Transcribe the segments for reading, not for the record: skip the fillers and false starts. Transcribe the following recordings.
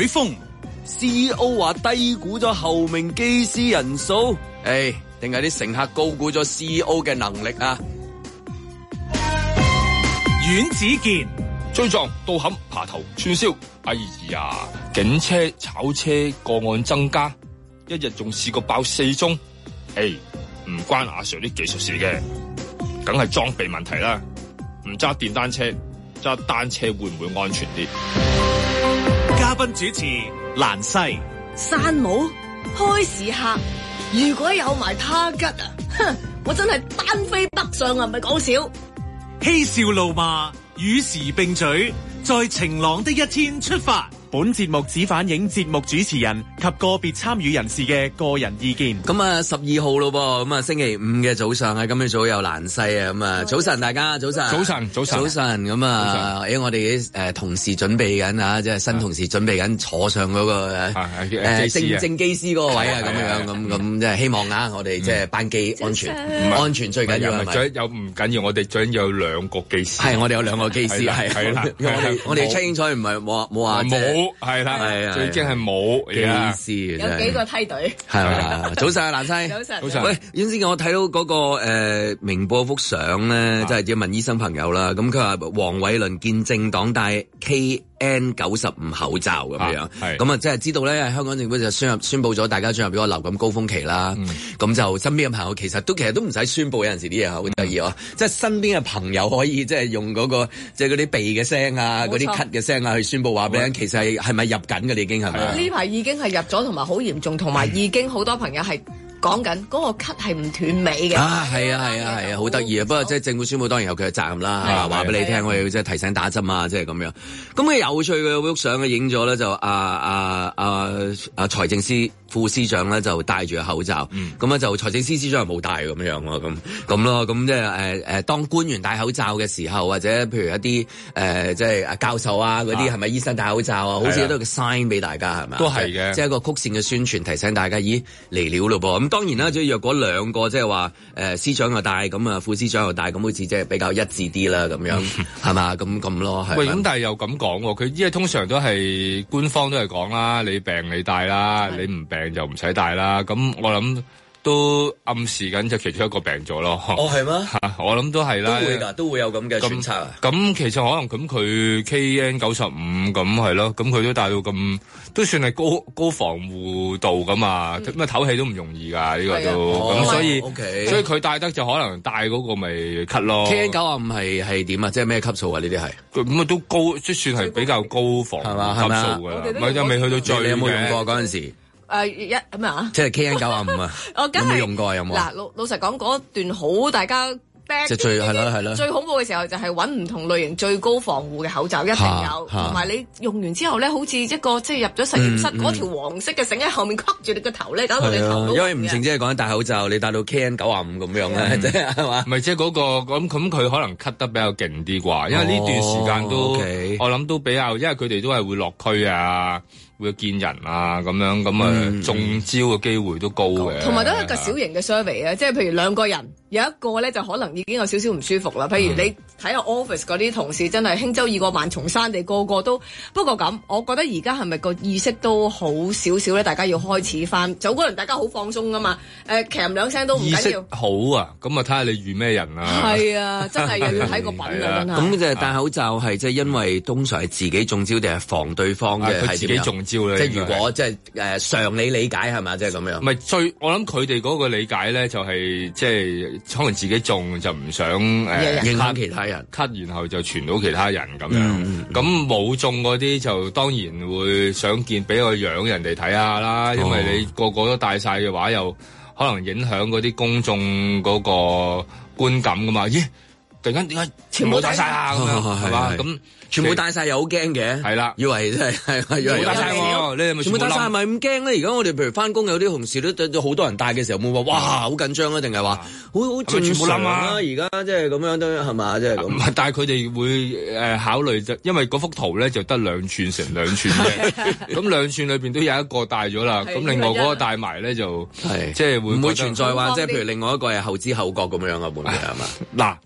海峰 CEO 話低估咗後面機師人數，定係啲乘客高估咗 CEO 嘅能力啊？ 阮子健追撞、倒冚、爬頭、串燒，哎呀！警車炒車個案增加，一日仲試過爆4宗。唔關阿 Sir 啲技術事嘅，梗係裝備問題啦。唔揸電單車，揸單車會唔會安全啲？ 嘉賓主持蘭西。 山姆開市客，如果有埋他吉啊，哼！我真係單飛北上啊，唔係講笑。 嬉笑怒罵，與時並舉，在晴朗的一天出發。本節目只反映節目主持人及個別參與人士嘅個人意見。 咁啊，12號咯噃，咁啊星期五嘅早上啊，今日早有蘭西啊，咁啊早晨大家早晨，咁啊，我哋啲同事準備緊啊，即係新同事準備緊坐上嗰個正機師嗰個位啊，咁即係希望啊，我哋即係班機安全，安全最緊要係咪？ 有唔緊要，我哋最緊要有2個機師。 係，我哋有2個機師，係啦，我哋 check 清楚唔係冇話冇。係啦，最驚係冇機師， 有幾個梯隊係嘛？早晨啊，蘭西， 早晨。 喂，尹先生，我睇到嗰個明報幅相咧，即係要問醫生朋友啦。咁佢話黃偉倫見政黨戴 KN95 口罩咁樣，咁啊，即係知道咧，香港政府就宣布咗大家進入咗個流感高峰期啦。咁就身邊嘅朋友其實都唔使宣布，有陣時啲嘢好得意啊！即係身邊嘅朋友可以即係用嗰個即係嗰啲鼻嘅聲啊，嗰啲咳嘅聲啊，去宣布話俾人，其實係咪入緊嘅？你已經係咪？ 呢排已經係入咗，同埋好嚴重，同埋已經好多朋友係講緊嗰個咳係唔斷尾嘅。 係啊，好得意啊！不過即係政府宣布當然有佢嘅責任啦，話俾你聽，我哋要即係提醒打針啊，即係咁樣。咁佢有趣嘅幅相嘅影咗咧，就財政司副司長咧就戴住個口罩，咁咧就財政司司長係冇戴咁樣咯，咁咯，咁即係當官員戴口罩嘅時候，或者譬如一啲即係教授啊嗰啲，係咪醫生戴口罩啊？好似都係個 sign 俾大家係咪？ 都係嘅， 即係一個曲線嘅宣傳，提醒大家，咦嚟了咯噃！咁當然啦，即係若果2個即係話司長又戴，咁啊副司長又戴，咁好似即係比較一致啲啦，咁樣係嘛？咁咯，係。 喂，咁但係又咁講喎，佢因為通常都係官方都係講啦，你病你戴啦，你唔病就唔使戴啦。咁我諗都暗示緊就其中一個病咗咯。 哦，係咩？ 我諗都係啦。 都會㗎，都會有咁嘅揣測啊。 咁其實可能咁佢 KN95 咁係咯，咁佢都戴到咁，都算係高防護度㗎嘛。咁啊唞氣都唔容易㗎，呢個都。咁所以佢戴得就可能戴嗰個咪咳咯。 KN95係點啊？即係咩級數啊？呢啲係咁啊都高，即算係比較高防護級數㗎啦。唔係又未去到最。 你有冇用過嗰陣時？ 咩啊？ 即係 KN95 啊！ 我梗係有冇用過有冇？ 嗱，老實講嗰段好大家。 即係最係啦， 最恐怖嘅時候就係揾唔同類型最高防護嘅口罩，一定有，同埋你用完之後咧，好似一個即係入咗實驗室嗰條黃色嘅繩喺後面箍住你個頭咧，搞到你頭都。 因為唔淨止係講緊戴口罩，你戴到 KN95 咁樣咧，即係係嘛？ 唔係即係嗰個咁佢可能咳得比較勁啲啩，因為呢段時間都我諗都比較，因為佢哋都係會落區啊。會見人啊咁樣咁啊中招嘅機會都高嘅， 同埋都係一個小型嘅 survey 啊，即係譬如2個人有一個咧就可能已經有少少唔舒服啦。譬如你睇下 office 嗰啲同事真係輕舟已過萬重山地，個個都。不過咁，我覺得而家係咪個意識都好少少咧？大家要開始翻，早嗰輪大家好放鬆噶嘛，鉗2聲都唔緊要。意識好啊，咁啊睇下你遇咩人啊？ 係啊，真係又要睇個品啊，真係。 咁就係戴口罩係即係因為通常係自己中招定係防對方嘅？ 佢自己中招。即係如果即係常理解係嘛，即係咁樣。 唔係我諗佢哋嗰個理解咧，就係即係可能自己中就唔想影響其他人， 咳然後就傳到其他人咁樣。咁冇中嗰啲就當然會想見俾個樣人哋睇下啦，因為你個個都戴晒嘅話，又可能影響嗰啲公眾嗰個觀感噶嘛。咦？突然間點解全部戴晒啊？咁樣係嘛？咁。 全部戴晒又好驚嘅， 係啦， 以為真係，以為戴晒喎，你係咪全部戴晒係咪咁驚咧？而家我哋譬如翻工有啲同事都好多人戴嘅時候，冇話哇好緊張啊，定係話好正常啊？而家即係咁樣都係嘛，即係咁。 但係佢哋會考慮就，因為嗰幅圖咧就得2寸乘2寸嘅，咁2寸裏邊都有一個戴咗啦，咁另外嗰個戴埋咧就即係會唔會存在話即係譬如另外一個係後知後覺咁樣啊？會唔會係嘛？ 嗱，就睇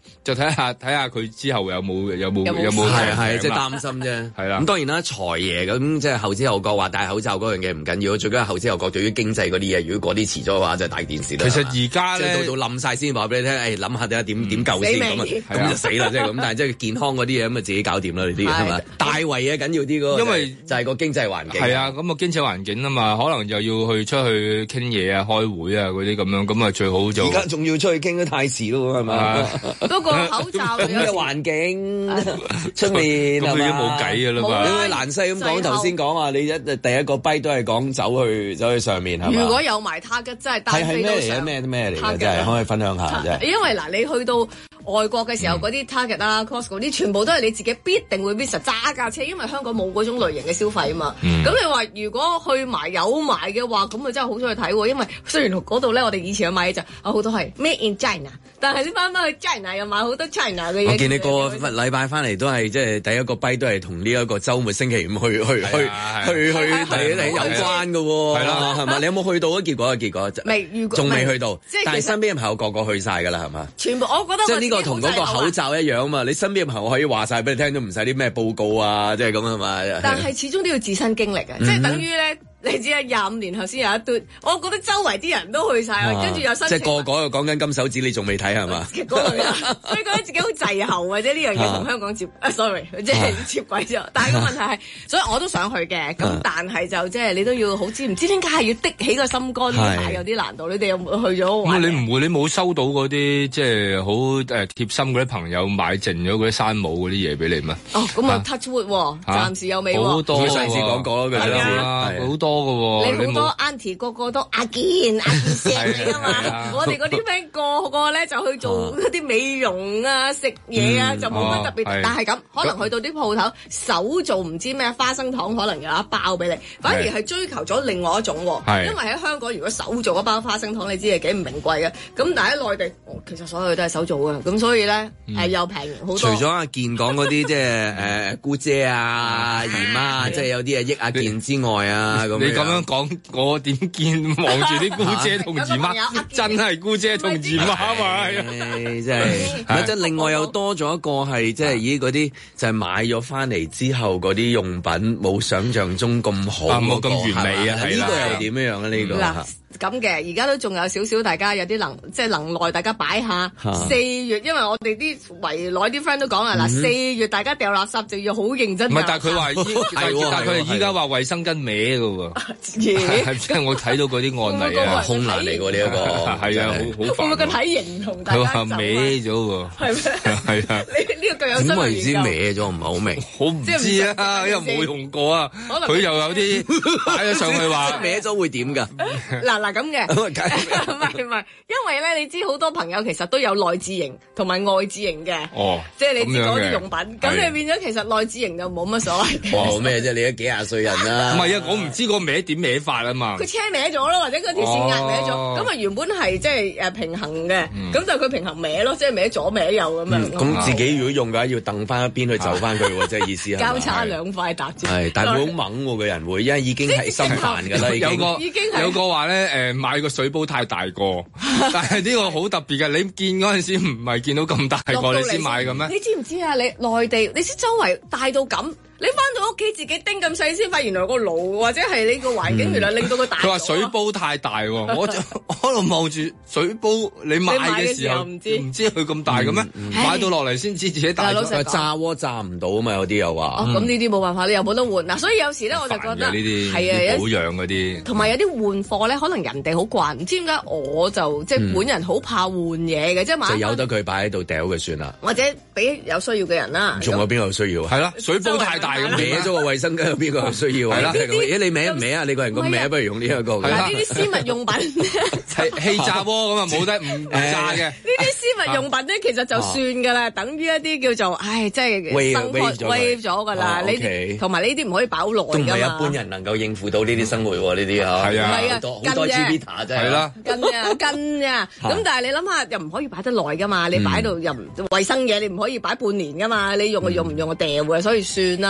睇下佢之後有冇係即係擔心啫。 係啦， 咁當然啦，財爺咁即係後知後覺話戴口罩嗰樣嘢唔緊要，最緊係後知後覺對於經濟嗰啲嘢，如果嗰啲遲咗嘅話，就係大件事啦。 其實而家咧到冧晒先話俾你聽，諗下點救先咁就死啦，即係咁。但係即係健康嗰啲嘢咁啊，自己搞掂啦，呢啲係咪？大圍嘢緊要啲嗰個， 因為就係個經濟環境。 係啊，咁啊經濟環境啊嘛，可能又要去出去傾嘢啊、開會啊嗰啲咁樣，咁啊最好就而家仲要出去傾得太遲咯，係咪？ 不過口罩咁嘅環境出面咁佢都冇計㗎啦嘛。 你蘭西咁講頭先講話，你第一個跛都係講走去上面係嘛？ 如果有埋 target 真係單飛都上。 咩嚟嘅？真係可以分享下啫。 因為嗱，你去到外國嘅時候，嗰啲 target 啊、Costco 啲全部都係你自己必定會 visit 揸架車，因為香港冇嗰種類型嘅消費啊嘛。咁你話如果去埋有埋嘅話，咁啊真係好想去睇喎。因為雖然嗰度咧，我哋以前去買嘢就好多係 Made in China，但係你翻去 China 又買好多 China 嘅嘢。 我見你個禮拜翻嚟都係即係第一個跛都係同呢一個週末星期五去第有關嘅喎。係啦，係嘛？你有冇去到啊？結果未，仲未去到。但係身邊嘅朋友個個去晒㗎啦，係嘛？ 全部我覺得即係呢個同嗰個口罩一樣啊嘛！你身邊嘅朋友可以話晒俾你聽，都唔使啲咩報告啊，即係咁啊嘛。 但係始終都要自身經歷嘅，即係等於咧。你知啊，25年後先有一堆，我覺得周圍啲人都去晒，跟住又申請。即係個又講緊金手指，你仲未睇係嘛？嗰類啊，所以覺得自己好滯後或者呢樣嘢同香港接，sorry， 即係接軌咗。但係個問題係，所以我都想去嘅，咁但係就即係你都要好唔知點解係要的起個心肝，呢排有啲難度。你哋有冇去咗？ 咁你唔會，你冇收到嗰啲即係好貼心嗰啲朋友買剩咗嗰啲山姆嗰啲嘢俾你咩？ 哦，咁啊 touch wood，暫時有未喎。 好多， 佢上次講過啦， 好多。 你好多 auntie 個個都阿健石嚟噶嘛？我哋嗰啲 friend 個個咧就去做一啲美容啊、食嘢啊，就冇乜特別。但係咁可能去到啲鋪頭手做唔知咩花生糖，可能有一包俾你，反而係追求咗另外一種。因為喺香港如果手做一包花生糖，你知係幾唔名貴嘅。咁但係喺內地，其實所有都係手做嘅，咁所以咧又平好多。 除咗阿健講嗰啲即係姑姐啊、姨媽，即係有啲益阿健之外啊咁。 你咁樣講，我點見望住啲姑姐同姨媽，真係姑姐同姨媽嘛？ 真係，即係另外又多咗一個係即係咦嗰啲就係買咗翻嚟之後嗰啲用品冇想象中咁好， 冇咁完美啊！ 呢個又點樣啊？呢個咁嘅，而家都仲有少少，大家有啲能耐，大家擺下。4月，因為我哋啲圍內啲 friend 都講啊，嗱4月大家掉垃圾就要好認真。 唔係，但係佢話但係佢哋依家話衛生巾歪嘅喎。即係我睇到嗰啲案例啊， 空難嚟喎呢一個。 係啊，好煩。 會唔會個體型同大家？ 佢話歪咗喎。係咩？係啊。 呢個腳有點為之歪咗？唔係好明。 我唔知啊，因為冇用過啊。佢又有啲擺咗上去話歪咗會點㗎？ 嗱咁嘅，唔係，因為咧你知好多朋友其實都有內置型同埋外置型嘅，即係你知嗰啲用品，咁你變咗其實內置型就冇乜所謂。 哇咩啫？你都幾廿歲人啦。 唔係啊，我唔知個歪點歪法啊嘛。 佢車歪咗咯，或者嗰條線壓歪咗，咁啊原本係即係平衡嘅，咁就佢平衡歪咯，即係歪左歪右咁樣。 咁自己如果用嘅話，要蹬翻一邊去走翻佢喎，即係意思係。 交叉兩塊搭住。 係，但係佢好猛喎，個人會，因為已經係心煩㗎啦， 有個話咧買個水煲太大個，但係呢個好特別嘅，你見嗰陣時唔係見到咁大個你先買嘅咩？ 你知唔知啊？你內地你知周圍大到咁，你翻到屋企自己叮咁細先發現原來個爐或者係你個環境原來令到佢大。 佢話水煲太大喎，我喺度望住水煲，你買嘅時候唔知佢咁大嘅咩？買到落嚟先知自己大咗。 炸鍋炸唔到啊嘛，有啲又話。 咁呢啲冇辦法，你又冇得換嗱，所以有時咧我就覺得呢啲係啊保養嗰啲， 同埋有啲換貨咧，可能人哋好慣，唔知點解我就即係本人好怕換嘢嘅，即係買就由得佢擺喺度掉嘅算啦， 或者俾有需要嘅人啦。 仲有邊個有需要啊？ 係啦，水煲太大咁歪咗個衛生巾，有邊個有需要啊？係啦，你歪唔歪啊？你個人咁歪，不如用呢一個。 嗱，呢啲私密用品係氣炸鍋咁啊，冇得唔炸嘅。 呢啲私密用品咧，其實就算㗎啦，等於一啲叫做即係wave 咗㗎啦。你同埋呢啲唔可以擺好耐㗎嘛。都唔係一般人能夠應付到呢啲生活喎，呢啲嚇。 係啊， 好多 Gvita 真係。係啦， 跟啊。咁但係你諗下，又唔可以擺得耐㗎嘛？你擺到又衛生嘢，你唔可以擺半年㗎嘛？你用就用唔用就掉嘅，所以算啦。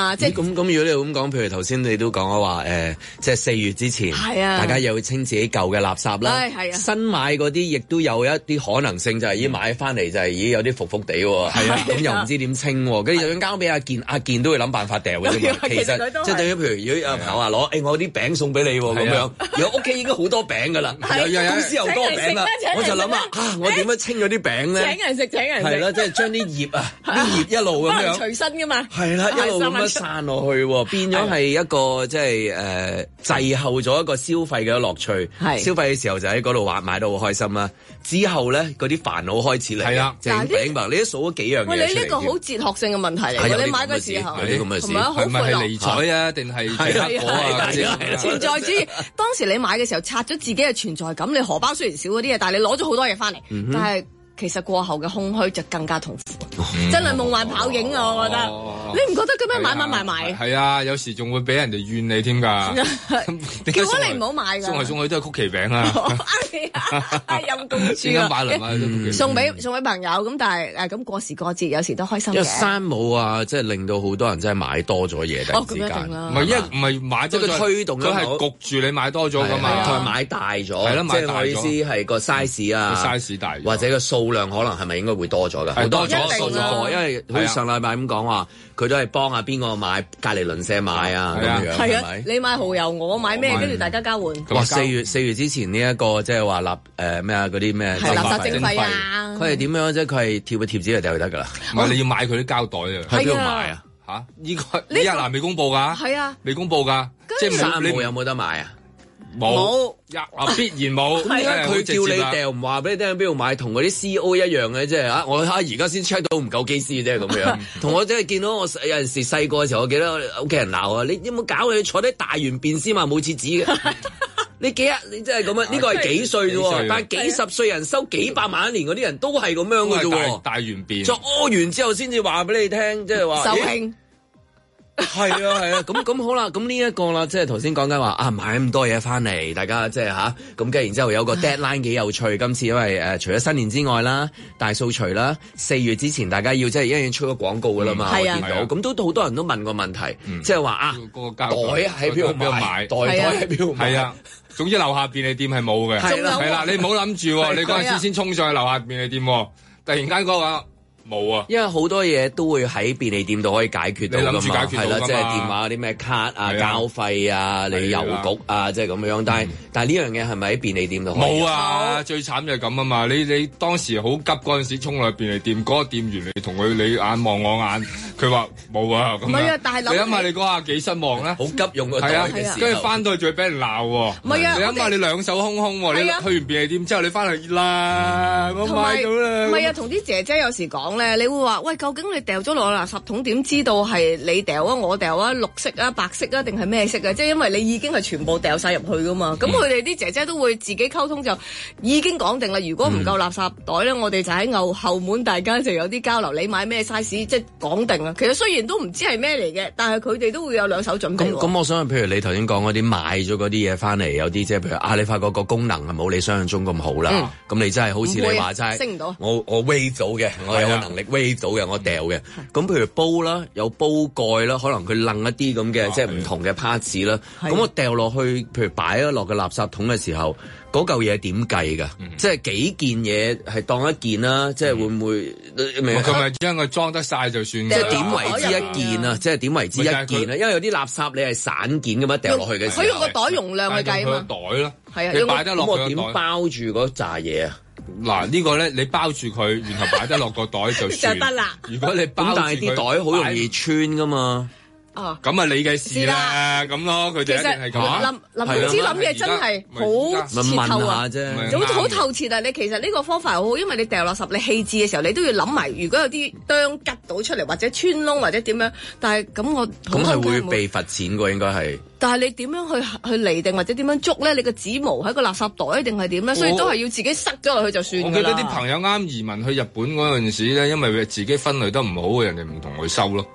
嘛，即係咁如果你咁講，譬如頭先你都講咗話即係4月之前，大家又要清自己舊嘅垃圾啦， 係啊， 新買嗰啲亦都有一啲可能性，就係已經買翻嚟就係已經有啲浮浮地喎，係啊，咁又唔知點清喎，跟住又要交俾阿健都會諗辦法掉嘅啫嘛，其實即係對於譬如如果有朋友話攞我啲餅送俾你喎咁樣，如果屋企已經好多餅㗎啦，公司又多餅啦，我就諗我點樣清咗啲餅咧？ 請人食係啦，即係將啲葉啲葉一路咁樣隨身㗎嘛， 係啦，一路咁樣散落去，變咗係一個即係滯後咗一個消費嘅樂趣。消費嘅時候就喺嗰度買到好開心啦。之後咧嗰啲煩惱開始嚟，係啊，整餅白，你都數咗幾樣嘢出嚟。 喂，你呢個好哲學性嘅問題嚟㗎，你買嘅時候有啲咁嘅事， 係咪係理財啊？定係結果啊？ 存在主義。當時你買嘅時候拆咗自己嘅存在感，你荷包雖然少嗰啲嘢，但係你攞咗好多嘢翻嚟，但係其實過後嘅空虛就更加痛苦，真係夢幻跑影啊！我覺得，你唔覺得咁樣買埋？ 係啊，有時仲會俾人哋怨你添㗎。 叫咗你唔好買㗎。 送嚟送去都係曲奇餅啊！ 陰公豬啊！送俾朋友咁，但係咁過時過節有時都開心嘅。 因為山姆啊，即係令到好多人真係買多咗嘢，突然之間。 唔係唔係買多咗， 佢推動， 佢係焗住你買多咗㗎嘛。 同埋買大咗， 係咯，買大咗。即係我意思係個 size 啊 ，size 大， 或者個數量可能係咪應該會多咗㗎？ 係多咗， 因為好似上禮拜咁講話，佢都係幫下邊個買，隔離鄰舍買啊咁樣，係咪？ 你買蠔油，我買咩？跟住大家交換。 哇！4月之前呢一個即係話咩啊嗰啲咩垃圾徵費啊？ 佢係點樣啫？佢係貼個貼紙嚟掉就得㗎啦。 唔係你要買佢啲膠袋啊？ 喺邊度買啊？ 嚇！依家嗱未公佈㗎。係啊，未公佈㗎。 即係山姆有冇得買啊？ 冇，必然冇。 點解佢叫你掉唔話俾你聽喺邊度買？同嗰啲 CEO 一樣嘅，即係我而家先 check 到唔夠機師啫咁樣。同我真係見到我有陣時細個嘅時候，我記得屋企人鬧啊！你有冇搞你坐啲大完便先嘛？冇廁紙嘅。你你真係咁啊？呢個係幾歲啫喎？但係幾十歲人收幾百萬一年嗰啲人都係咁樣嘅啫喎。 大完便， 再屙完之後先至話俾你聽，即係話。 壽慶。 係啊，咁好啦，咁呢一個啦，即係頭先講緊話買咁多嘢翻嚟，大家即係咁跟然之後有個 deadline 幾有趣。今次因為除咗新年之外啦，大掃除啦，4月之前大家要即係已經出咗廣告噶啦嘛，我見到咁都好多人都問個問題，即係話袋喺邊度買，袋喺邊度買？係啊， 總之樓下便利店係冇嘅，係啦，你唔好諗住，你嗰陣時先衝上去樓下便利店，突然間嗰個。冇啊，因為好多嘢都會喺便利店度可以解決到㗎嘛，係啦，即係電話嗰啲咩卡啊、交費啊、你郵局啊，即係咁樣。但係呢樣嘢係咪喺便利店度？冇啊，最慘就係咁啊嘛！你當時好急嗰陣時衝落去便利店，嗰個店員你同佢你眼望我眼，佢話冇啊咁樣。唔係啊，但係你諗下你嗰下幾失望咧？好急用個袋嘅時候，跟住翻到去仲要俾人鬧喎。唔係啊，你諗下你兩手空空喎，你去完便利店之後你翻嚟啦，我買到啦。唔係啊，同啲姐姐有時講。你會話喂，究竟你掉咗落垃圾桶，點知道係你掉啊，我掉啊，綠色啊，白色啊，定係咩色啊？即係因為你已經係全部掉晒入去噶嘛。咁佢哋啲姐姐都會自己溝通，就已經講定啦。如果唔夠垃圾袋咧，我哋就喺後門，大家就有啲交流。你買咩 size，即係講定啦。其實雖然都唔知係咩嚟嘅，但係佢哋都會有兩手準備。咁我想譬如你頭先講嗰啲買咗嗰啲嘢翻嚟，有啲即係譬如你發覺個功能係冇你想象中咁好啦。咁你真係好似你話齋，升唔到。我 wave 到嘅，我有個能力 wave 到嘅，我掉嘅。咁譬如煲啦，有煲蓋啦，可能佢楞一啲咁嘅即係唔同嘅 parts 啦。咁我掉落去，譬如擺咗落個垃圾桶嘅時候，嗰嚿嘢點計㗎？即係幾件嘢係當一件啦，即係會唔會？佢咪將佢裝得晒就算？即係點為之一件啊？即係點為之一件啊？因為有啲垃圾你係散件咁樣掉落去嘅時候，佢用個袋容量去計啊嘛。袋咯，係啊，你擺得落個袋。咁我點包住嗰扎嘢啊？嗱，呢個咧你包住佢，然後擺得落個袋就算就得啦。如果你包住佢，但係啲袋好容易穿噶嘛。哦，咁啊你嘅事啦，咁咯，佢哋一定係咁。林明知諗嘢真係好徹透啊，好透徹啊！你其實呢個方法好好，因為你掉垃圾，你棄置嘅時候，你都要諗埋，如果有啲釘吉到出嚟，或者穿窿或者點樣，但係咁我咁係會被罰錢㗎，應該係。但係你點樣去釐定或者點樣捉咧？你個指模喺個垃圾袋定係點咧？所以都係要自己塞咗落去就算㗎啦。我記得啲朋友啱移民去日本嗰陣時咧，因為佢自己分類得唔好，人哋唔同佢收咯。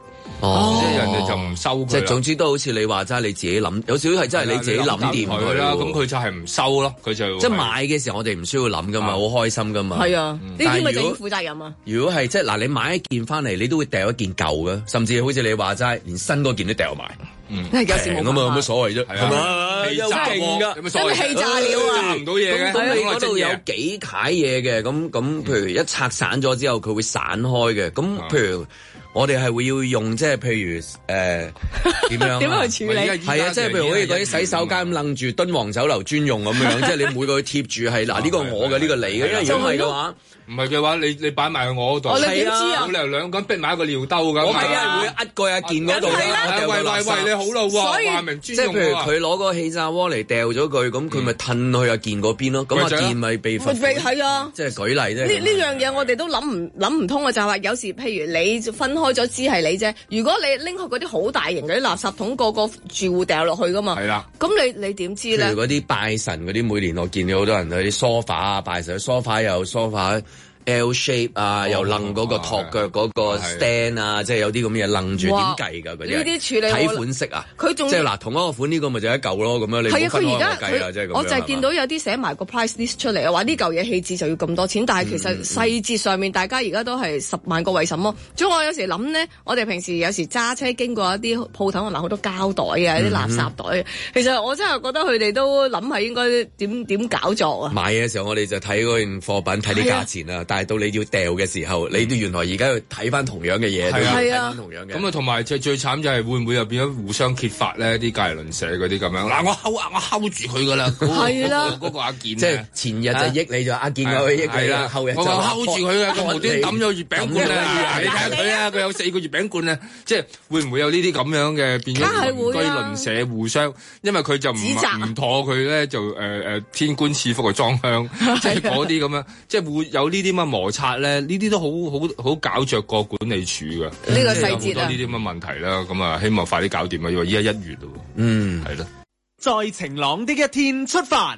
即係人哋就唔收佢。 即係總之都好似你話齋，你自己諗，有少少係真係你自己諗掂佢啦。咁佢就係唔收咯，佢就即係買嘅時候，我哋唔需要諗噶嘛，好開心噶嘛。 係啊，呢啲咪就要負責任啊。 如果係即係嗱，你買一件翻嚟，你都會掉一件舊嘅，甚至好似你話齋，連新嗰件都掉埋。 有時冇咁啊，有乜所謂啫？係嘛， 氣炸㗎，有乜所謂？ 氣炸料啊， 炸唔到嘢嘅。 咁你嗰度有幾楷嘢嘅，咁譬如一拆散咗之後，佢會散開嘅。咁譬如我哋係會要用即係譬如點樣點樣去處理？ 係啊，即係譬如好似嗰啲洗手間咁楞住敦煌酒樓專用咁樣，即係你每個貼住係嗱呢個我嘅，呢個你嘅，因為如果唔係嘅話。 唔係嘅話，你擺埋去我嗰度， 你點知啊？ 冇理由兩個人逼埋一個尿兜㗎。 我係啊，會呃過一件嗰度啦。 喂，你好啦喎，話明專用。 即係譬如佢攞個氣炸鍋嚟掉咗佢，咁佢咪褪去阿健嗰邊咯。咁阿健咪被罰。 係啊， 即係舉例啫。 呢樣嘢我哋都諗唔通嘅，就係話有時譬如你分開咗知係你啫。如果你拎去嗰啲好大型嗰啲垃圾桶，個住戶掉落去㗎嘛。係啦。咁你點知咧？ 譬如嗰啲拜神嗰啲，每年我見到好多人去啲 sofa 啊，拜神 sofa 又 sofa。L shape 啊，又楞嗰個托腳嗰個 stand 啊，即係有啲咁嘅嘢楞住，點計㗎嗰啲？呢啲處理睇款式啊，佢仲即係嗱同一個款呢個咪就一嚿咯，咁樣你冇分開我計啊，即係咁樣。我就係見到有啲寫埋個 price list 出嚟啊，話呢嚿嘢棄置就要咁多錢，但係其實細節上面大家而家都係10萬個為什麼。所以我有時諗呢，我哋平時有時揸車經過一啲鋪頭，可能好多膠袋啊，啲垃圾袋，其實我真係覺得佢哋都諗係應該點搞作啊！買嘅時候我哋就睇嗰件貨品，睇啲價錢啊。但係到你要掉嘅時候，你都原來而家要睇翻同樣嘅嘢，都要睇翻同樣嘅。 咁啊，同埋最慘就係會唔會又變咗互相揭發咧？啲隔離鄰舍嗰啲咁樣。嗱，我睺住佢噶啦，係啦，嗰個阿健，即係前日就益你，就阿健佢益你啦，後日就睺住佢啊，佢無端抌咗月餅罐啊！你睇下佢啊，佢有4個月餅罐啊！即係會唔會有呢啲咁樣嘅變咗鄰居鄰舍互相？因為佢就唔妥佢咧，就天官賜福嘅裝香，即係嗰啲咁樣，即係會有呢啲咁嘅摩擦咧，呢啲都好搞着過管理處㗎。呢個細節啊，呢啲咁嘅問題啦，咁啊，希望快啲搞掂啊！因為依家1月咯，係咯。 在晴朗的一天出發。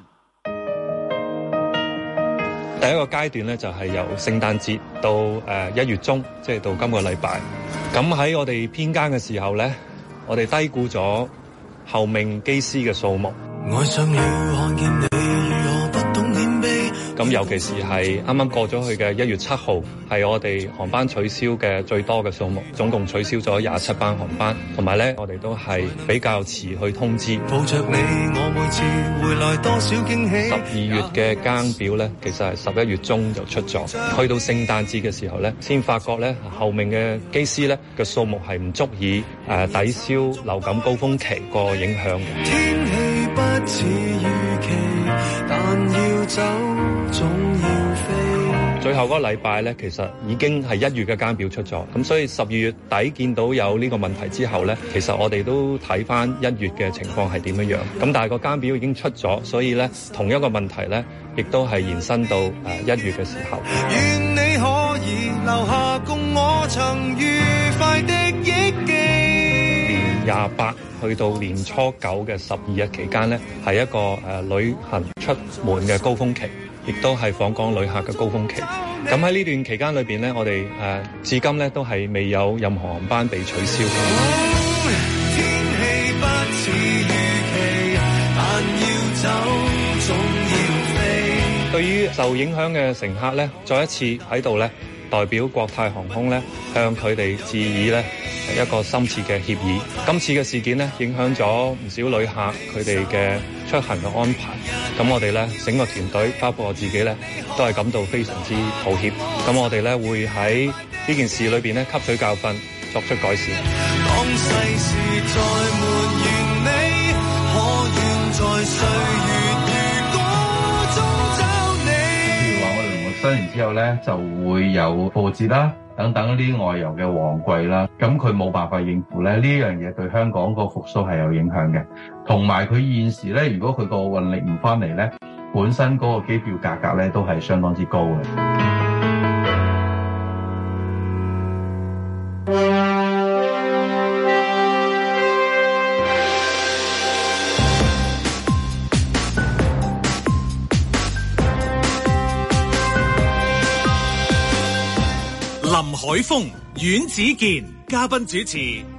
第一個階段咧，就係由聖誕節到1月中，即係到今個禮拜。咁喺我哋編更嘅時候咧，我哋低估咗候命機師嘅數目。愛上了看見你如何不懂謙卑。咁尤其是係啱啱過咗去嘅1月7號，係我哋航班取消嘅最多嘅數目，總共取消咗27班航班，同埋咧我哋都係比較遲去通知。抱着你，我每次回來多少驚喜。12月嘅更表咧，其實係11月中就出咗，去到聖誕節嘅時候咧，先發覺咧後面嘅機師咧嘅數目係唔足以抵消流感高峰期個影響嘅。天氣不似預期，但要走總要飛。最後嗰個禮拜咧，其實已經係1月嘅更表出咗，咁所以12月底見到有呢個問題之後咧，其實我哋都睇翻1月嘅情況係點樣樣。咁但係個更表已經出咗，所以咧同一個問題咧，亦都係延伸到1月嘅時候。願你可以留下共我曾愉快的憶記。年28去到年初9嘅12日期間咧，係一個旅行出門嘅高峰期，亦都係訪港旅客嘅高峰期。咁喺呢段期間裏邊咧，我哋至今咧都係未有任何航班被取消。天氣不似預期，但要走總要飛。對於受影響嘅乘客咧，再一次喺度咧，代表國泰航空咧，向佢哋致以咧一個深切嘅歉意。今次嘅事件咧，影響咗唔少旅客佢哋嘅出行嘅安排。咁我哋咧整個團隊，包括我自己咧，都係感到非常之抱歉。咁我哋咧會喺呢件事裏邊咧吸取教訓，作出改善。當世事再沒完美，可願在歲月如歌中找你。譬如話我哋農曆新年之後咧，就會有復活節啦，等等呢啲外遊嘅旺季啦，咁佢冇辦法應付咧，呢樣嘢對香港個復甦係有影響嘅。同埋佢現時咧，如果佢個運力唔翻嚟咧，本身嗰個機票價格咧都係相當之高嘅。 林海峰、阮子健嘉賓主持，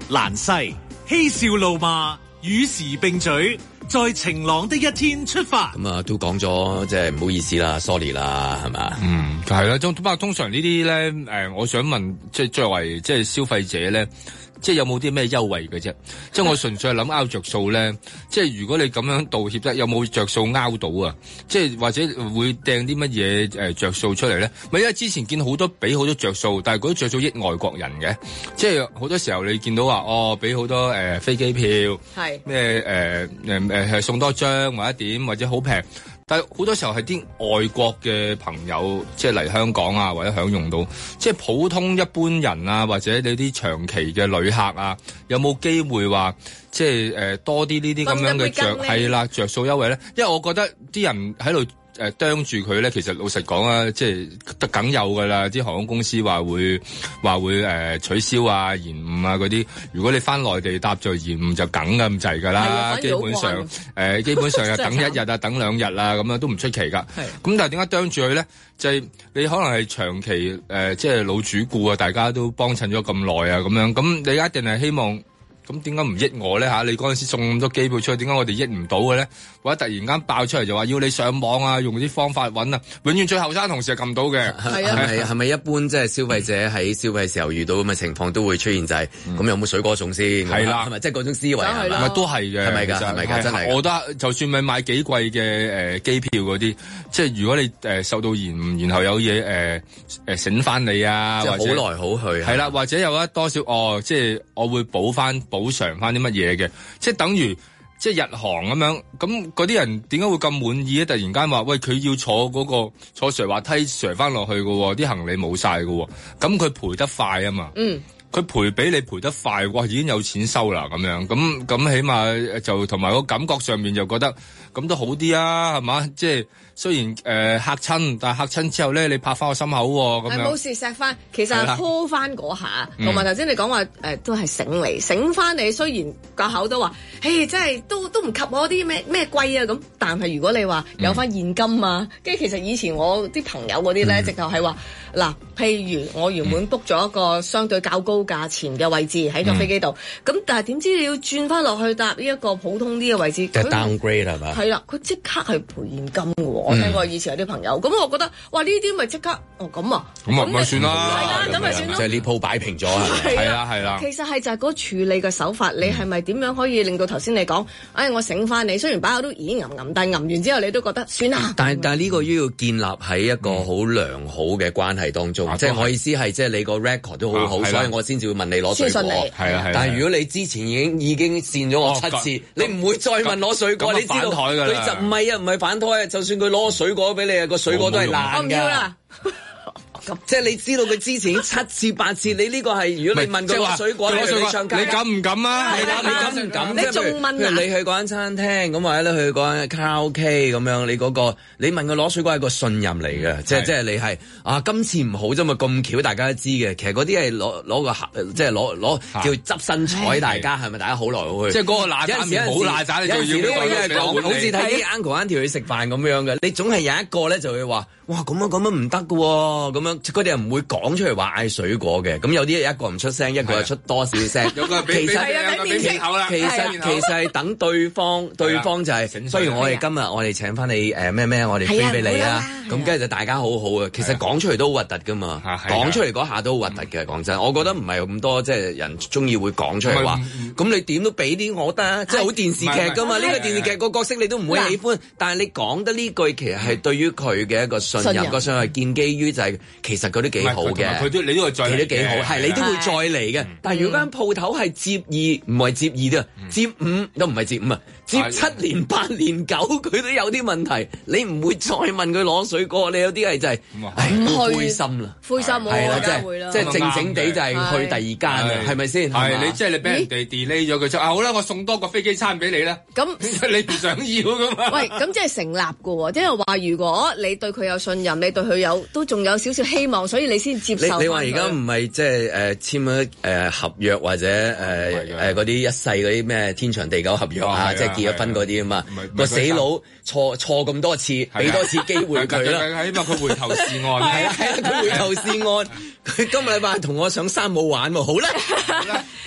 蘭西嬉笑怒罵，與時並舉，在晴朗的一天出發。 咁啊，都講咗即係唔好意思啦 ，sorry 啦，係嘛？ 係啦。不過通常呢啲咧，我想問，即係作為即係消費者咧。即係有冇啲咩優惠嘅啫？即係我純粹係諗拗着數咧。即係如果你咁樣道歉得，有冇着數拗到啊？即係或者會掟啲乜嘢着數出嚟咧？咪因為之前見好多俾好多着數，但係嗰啲着數益外國人嘅。即係好多時候你見到話俾好多飛機票，係咩送多張或者點或者好平。但係好多時候係啲外國嘅朋友，即係嚟香港啊，或者享用到，即係普通一般人啊，或者你啲長期嘅旅客啊，有冇機會話即係多啲呢啲咁樣嘅着數優惠咧？因為我覺得啲人喺度啄住佢咧，其實老實講啊，即係梗有㗎啦。啲航空公司話會取消啊、延誤啊嗰啲。如果你翻內地搭就延誤就梗咁滯㗎啦。基本上又等一日啊、等2日啊咁樣都唔出奇㗎。咁但係點解啄住佢咧？就係你可能係長期即係老主顧啊，大家都幫襯咗咁耐啊咁樣。咁你一定係希望。咁點解唔益我咧嚇？你嗰陣時送咁多機票出去，點解我哋益唔到嘅咧？或者突然間爆出嚟就話要你上網啊，用啲方法揾啊，永遠最後生同事係撳到嘅。 係咪一般即係消費者喺消費時候遇到咁嘅情況都會出現就係咁有冇水果送先？係啦，係咪即係嗰種思維係咪都係嘅？ 係咪㗎？真係。 我覺得就算咪買幾貴嘅機票嗰啲，即係如果你受到延誤，然後有嘢醒翻你啊， 即係或者好來好去。 係啦，或者有一多少即係我會補償翻啲乜嘢嘅，即係等於即係日航咁樣，咁嗰啲人點解會咁滿意咧？突然間話喂，佢要坐瀡滑梯瀡翻落去嘅，啲行李冇晒嘅，咁佢賠得快啊嘛。佢賠俾你賠得快，哇！已經有錢收啦咁樣，咁起碼就同埋個感覺上面就覺得咁都好啲啊，係嘛？即係雖然嚇親，但係嚇親之後咧，你拍翻個心口喎，咁樣冇事錫翻，其實係拖翻嗰下，同埋頭先你講話都係醒翻你，雖然個口都話，真係都唔及我啲咩貴啊咁，但係如果你話有翻現金啊，跟住其實以前我啲朋友嗰啲咧，直頭係話嗱，譬如我原本 book 咗一個相對較高價錢嘅位置喺個飛機度，咁但係點知你要轉翻落去搭呢一個普通啲嘅位置， 即係 downgrade 係嘛？係啦，佢即刻係賠現金嘅喎。我聽過以前有啲朋友，咁我覺得哇呢啲咪即刻咁啊， 咁咪算啦， 係啦，咁咪算咯， 即係呢鋪擺平咗係啦。 其實係就係嗰個處理嘅手法，你係咪點樣可以令到頭先你講，我醒翻你，雖然把口都已經吟，但係吟完之後你都覺得算啦。 但係呢個要建立喺一個好良好嘅關係當中，即係我意思係即係你個 record 都好好，所以我先至會問你攞水果。 係但係如果你之前已經跣咗我7次，你唔會再問攞水果，你知道佢就唔係反台啊！就算佢攞水果俾你啊，個水果都係爛㗎。即係你知道佢之前已經7次8次，你呢個係如果你問佢攞水果，你唱卡， 你敢唔敢啊？ 係啦，你敢唔敢？ 你仲問啊？ 譬如你去嗰間餐廳咁，或者你去嗰間卡拉 OK 咁樣，你嗰個你問佢攞水果係個信任嚟嘅，即係你係今次唔好啫嘛，咁巧大家都知嘅。其實嗰啲係攞個即係攞叫執身彩，大家係咪大家好來好去？ 即係嗰個嗱喳唔好嗱喳，你仲要講好似睇啲 uncle auntie 去食飯咁樣嘅，你總係有一個咧就會話。哇，咁樣唔得㗎喎，咁樣佢哋又唔會講出嚟話嗌水果嘅，咁有啲一個唔出聲，一個又出多少聲， 有個俾面口啦， 其實係等對方就係，雖然我哋今日我哋請翻你咩，我哋飛俾你啊，咁跟住就大家好好啊，其實講出嚟都好核突㗎嘛，講出嚟嗰下都好核突嘅，講真，我覺得唔係咁多即係人中意會講出嚟話，咁你點都俾啲我得，即係好電視劇㗎嘛，呢個電視劇個角色你都唔會喜歡，但係你講得呢句其實係對於佢嘅一個信任個上係建基於就係其實佢都幾好嘅， 你都會再嚟， 都幾好，係你都會再嚟嘅。但係如果間鋪頭係接2，唔係接2啫，接5都唔係接5啊，接7年8年9佢都有啲問題，你唔會再問佢攞水果，你有啲係就係灰心啦，係啦，即係靜靜地就係去第二間啊，係咪先？ 係你即係你俾人哋 delay 咗佢就好啦，我送多個飛機餐俾你啦。咁你唔想要噶嘛？ 喂，咁即係成立嘅喎，即係話如果你對佢有信任，你對佢都仲有少少希望，所以你先接受。 你話而家唔係即係簽咗合約或者嗰啲一世嗰啲咩天長地久合約啊，即係結咗婚嗰啲啊嘛。個死佬錯咁多次，俾多次機會佢啦。 起碼佢回頭是岸。 係啦，佢回頭是岸。佢今個禮拜同我上山姆玩喎，好啦。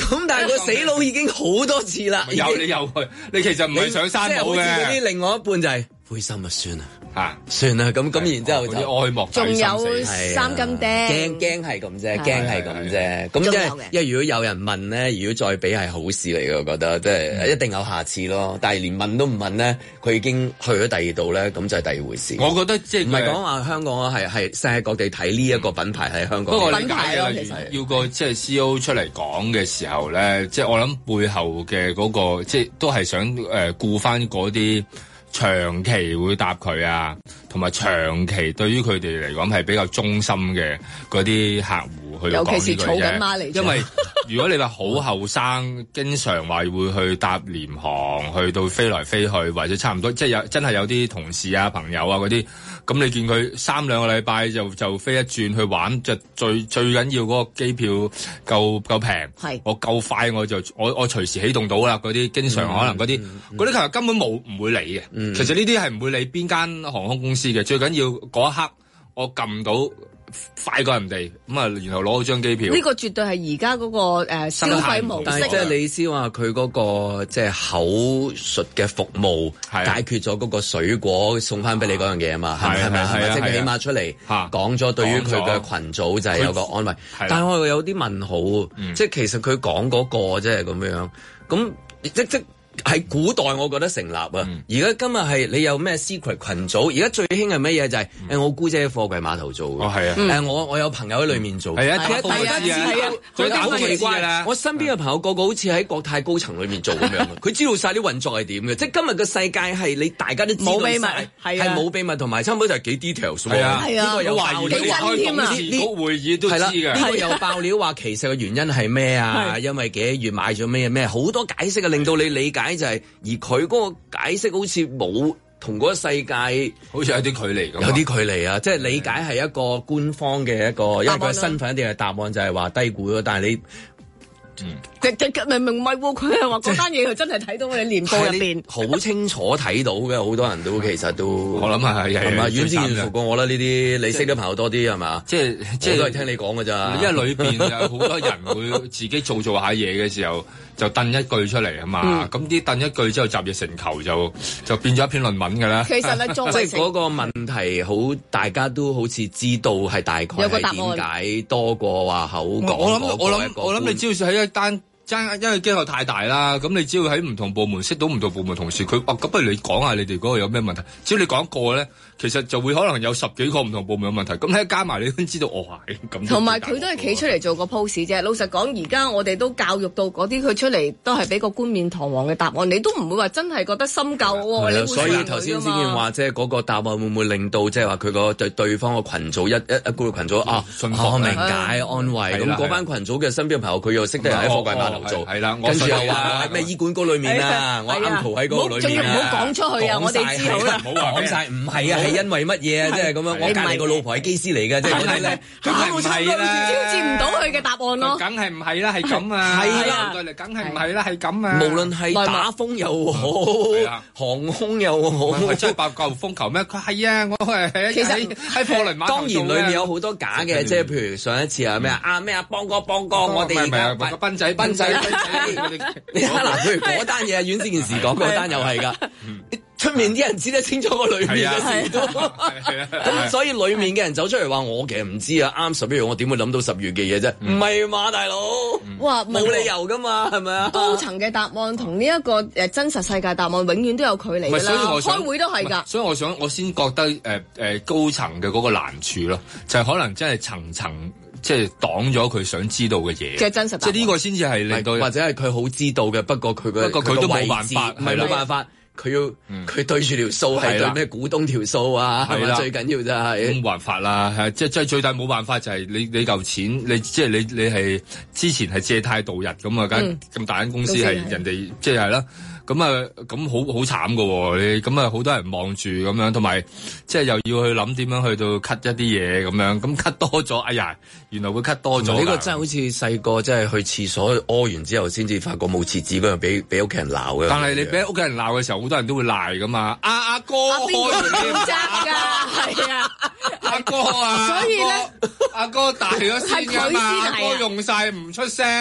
咁但係個死佬已經好多次啦。 有你又去，你其實唔係上山冇嘅。即係好似嗰啲另外一半就係灰心啊，算啦。 算啦，咁然之後就啲哀莫仲有三金釘， 驚係咁啫，驚係咁啫。咁即係，因為如果有人問咧，如果再俾係好事嚟嘅，我覺得即係一定有下次咯。但係連問都唔問咧，佢已經去咗第二度咧，咁就係第二回事。 我覺得即係唔係講話香港係世界各地睇呢一個品牌喺香港。 不過我理解啦，要個即係 CEO 出嚟講嘅時候咧，即係我諗背後嘅嗰個即係都係想顧翻嗰啲長期會答佢啊，同埋長期對於佢哋嚟講係比較忠心嘅嗰啲客戶去講呢句嘢。 尤其是儲緊孖嚟， 因為如果你話好後生，經常話會去搭廉航，去到飛來飛去，或者差唔多，即係真係有啲同事啊、朋友啊嗰啲，咁你見佢3-2個禮拜就飛一轉去玩，就最緊要嗰個機票夠平，我夠快我隨時起動到啦。嗰啲經常可能嗰啲其實根本唔會理嘅。其實呢啲係唔會理邊間航空公司嘅，最緊要嗰一刻我撳到快過人哋，咁啊，然後攞到張機票。呢個絕對係而家嗰個消費模式。 但係即係你意思話佢嗰個即係口述嘅服務解決咗嗰個水果送翻俾你嗰樣嘢啊嘛？係咪？即係起碼出嚟講咗對於佢嘅群組就係有個安慰。但係我有啲問號，即係其實佢講嗰個即係咁樣，咁即喺古代我覺得成立啊！而家今日係你有咩 secret 群組？而家最興係乜嘢？就係我姑姐喺貨櫃碼頭做嘅。我有朋友喺裏面做。係啊，最好奇怪啦！我身邊嘅朋友個好似喺國泰高層裏面做咁樣，佢知道晒啲運作係點嘅。即係今日嘅世界係你大家都知道冇秘密，係冇秘密，同埋差唔多就係幾 details。係啊，呢個有爆料話開董事局會議都知嘅。呢個有爆料話其實嘅原因係咩啊？因為幾多月買咗咩好多解釋啊，令到你理解。就係，而佢嗰個解釋好似冇同嗰個世界好似有啲距離咁， 有啲距離啊！即係理解係一個官方嘅一個，因為佢身份一定係答案就係話低估咗，但係你。 明唔係喎？佢係話嗰單嘢佢真係睇到你年報入邊， 好清楚睇到嘅，好多人都其實都， 我諗係嘛，遠之遠熟過我啦。呢啲你識得朋友多啲係嘛？即係都係聽你講㗎咋。 因為裏邊有好多人會自己做下嘢嘅時候，就掟一句出嚟啊嘛。咁啲掟一句之後集腋成裘就變咗一篇論文㗎啦。 其實咧，即係嗰個問題好，大家都好似知道係大概係點解多過話口講。 我諗你只要喺一單。因為機構太大啦，咁你只要喺唔同部門識到唔同部門同事，咁不如你講下你哋嗰個有咩問題？只要你講一個咧，其實就會可能有10幾個唔同部門有問題。咁喺加埋你都知道我係咁。 同埋佢都係企出嚟做個 post 啫。老實講，而家我哋都教育到嗰啲佢出嚟都係俾個冠冕堂皇嘅答案，你都唔會話真係覺得深究喎。 所以頭先先見話，即係嗰個答案會唔會令到即係話佢個對方個群組一個群組我明解安慰。咁嗰班群組嘅身邊嘅朋友，佢又識得喺貨櫃碼頭做。 係啦， 跟住又話咩醫管局裏面啊，我 uncle 喺嗰個裏面唔好講出去啊！我哋知好啦， 講晒唔係啊，係因為乜嘢啊？即係咁樣，我隔離個老婆係機師嚟嘅，即係嗰啲咧， 梗係唔係啦， 招接唔到佢嘅答案咯。 梗係唔係啦，係咁啊，係啦，梗係唔係啦，係咁啊。 無論係打風又好，航空又好， 即係爆舊風球咩？佢係啊，我係其實喺貨輪碼頭。 當然裏面有好多假嘅，即係譬如上一次啊咩啊邦哥，我哋個賓仔。 你睇嗱，譬如嗰單嘢，阮之健時講嗰單又係㗎。出面啲人知得清楚個裏面嘅事都，咁所以裏面嘅人走出嚟話我其實唔知啊，啱11月我點會諗到10月嘅嘢啫？唔係嘛，大佬，哇，冇理由噶嘛，係咪啊？ 高層嘅答案同呢一個真實世界答案永遠都有距離㗎啦，開會都係㗎。 所以我先覺得高層嘅嗰個難處咯，就係可能真係層。即係擋咗佢想知道嘅嘢， 即係真實。 即係呢個先至係令到， 或者係佢好知道嘅，不過佢都冇辦法， 係冇辦法。佢要佢對住條數係對咩股東條數啊？係咪最緊要就係冇辦法啦，係即係最大冇辦法就係你嚿錢，你即係你係之前係借貸度日咁啊，咁大間公司係人哋即係啦。咁啊，咁好慘噶喎！你咁啊，好多人望住咁樣，同埋即係又要去諗點樣去到 cut 一啲嘢咁樣，咁 cut 多咗，哎呀，原來會 cut 多咗。 呢個真係好似細個，即係去廁所屙完之後先至發覺冇廁紙嗰樣，俾屋企人鬧嘅。 但係你俾屋企人鬧嘅時候，好多人都會賴噶嘛。阿哥開完你唔執㗎，係啊， 阿哥啊， 所以咧， 阿哥大咗先㗎嘛，阿哥用晒唔出聲。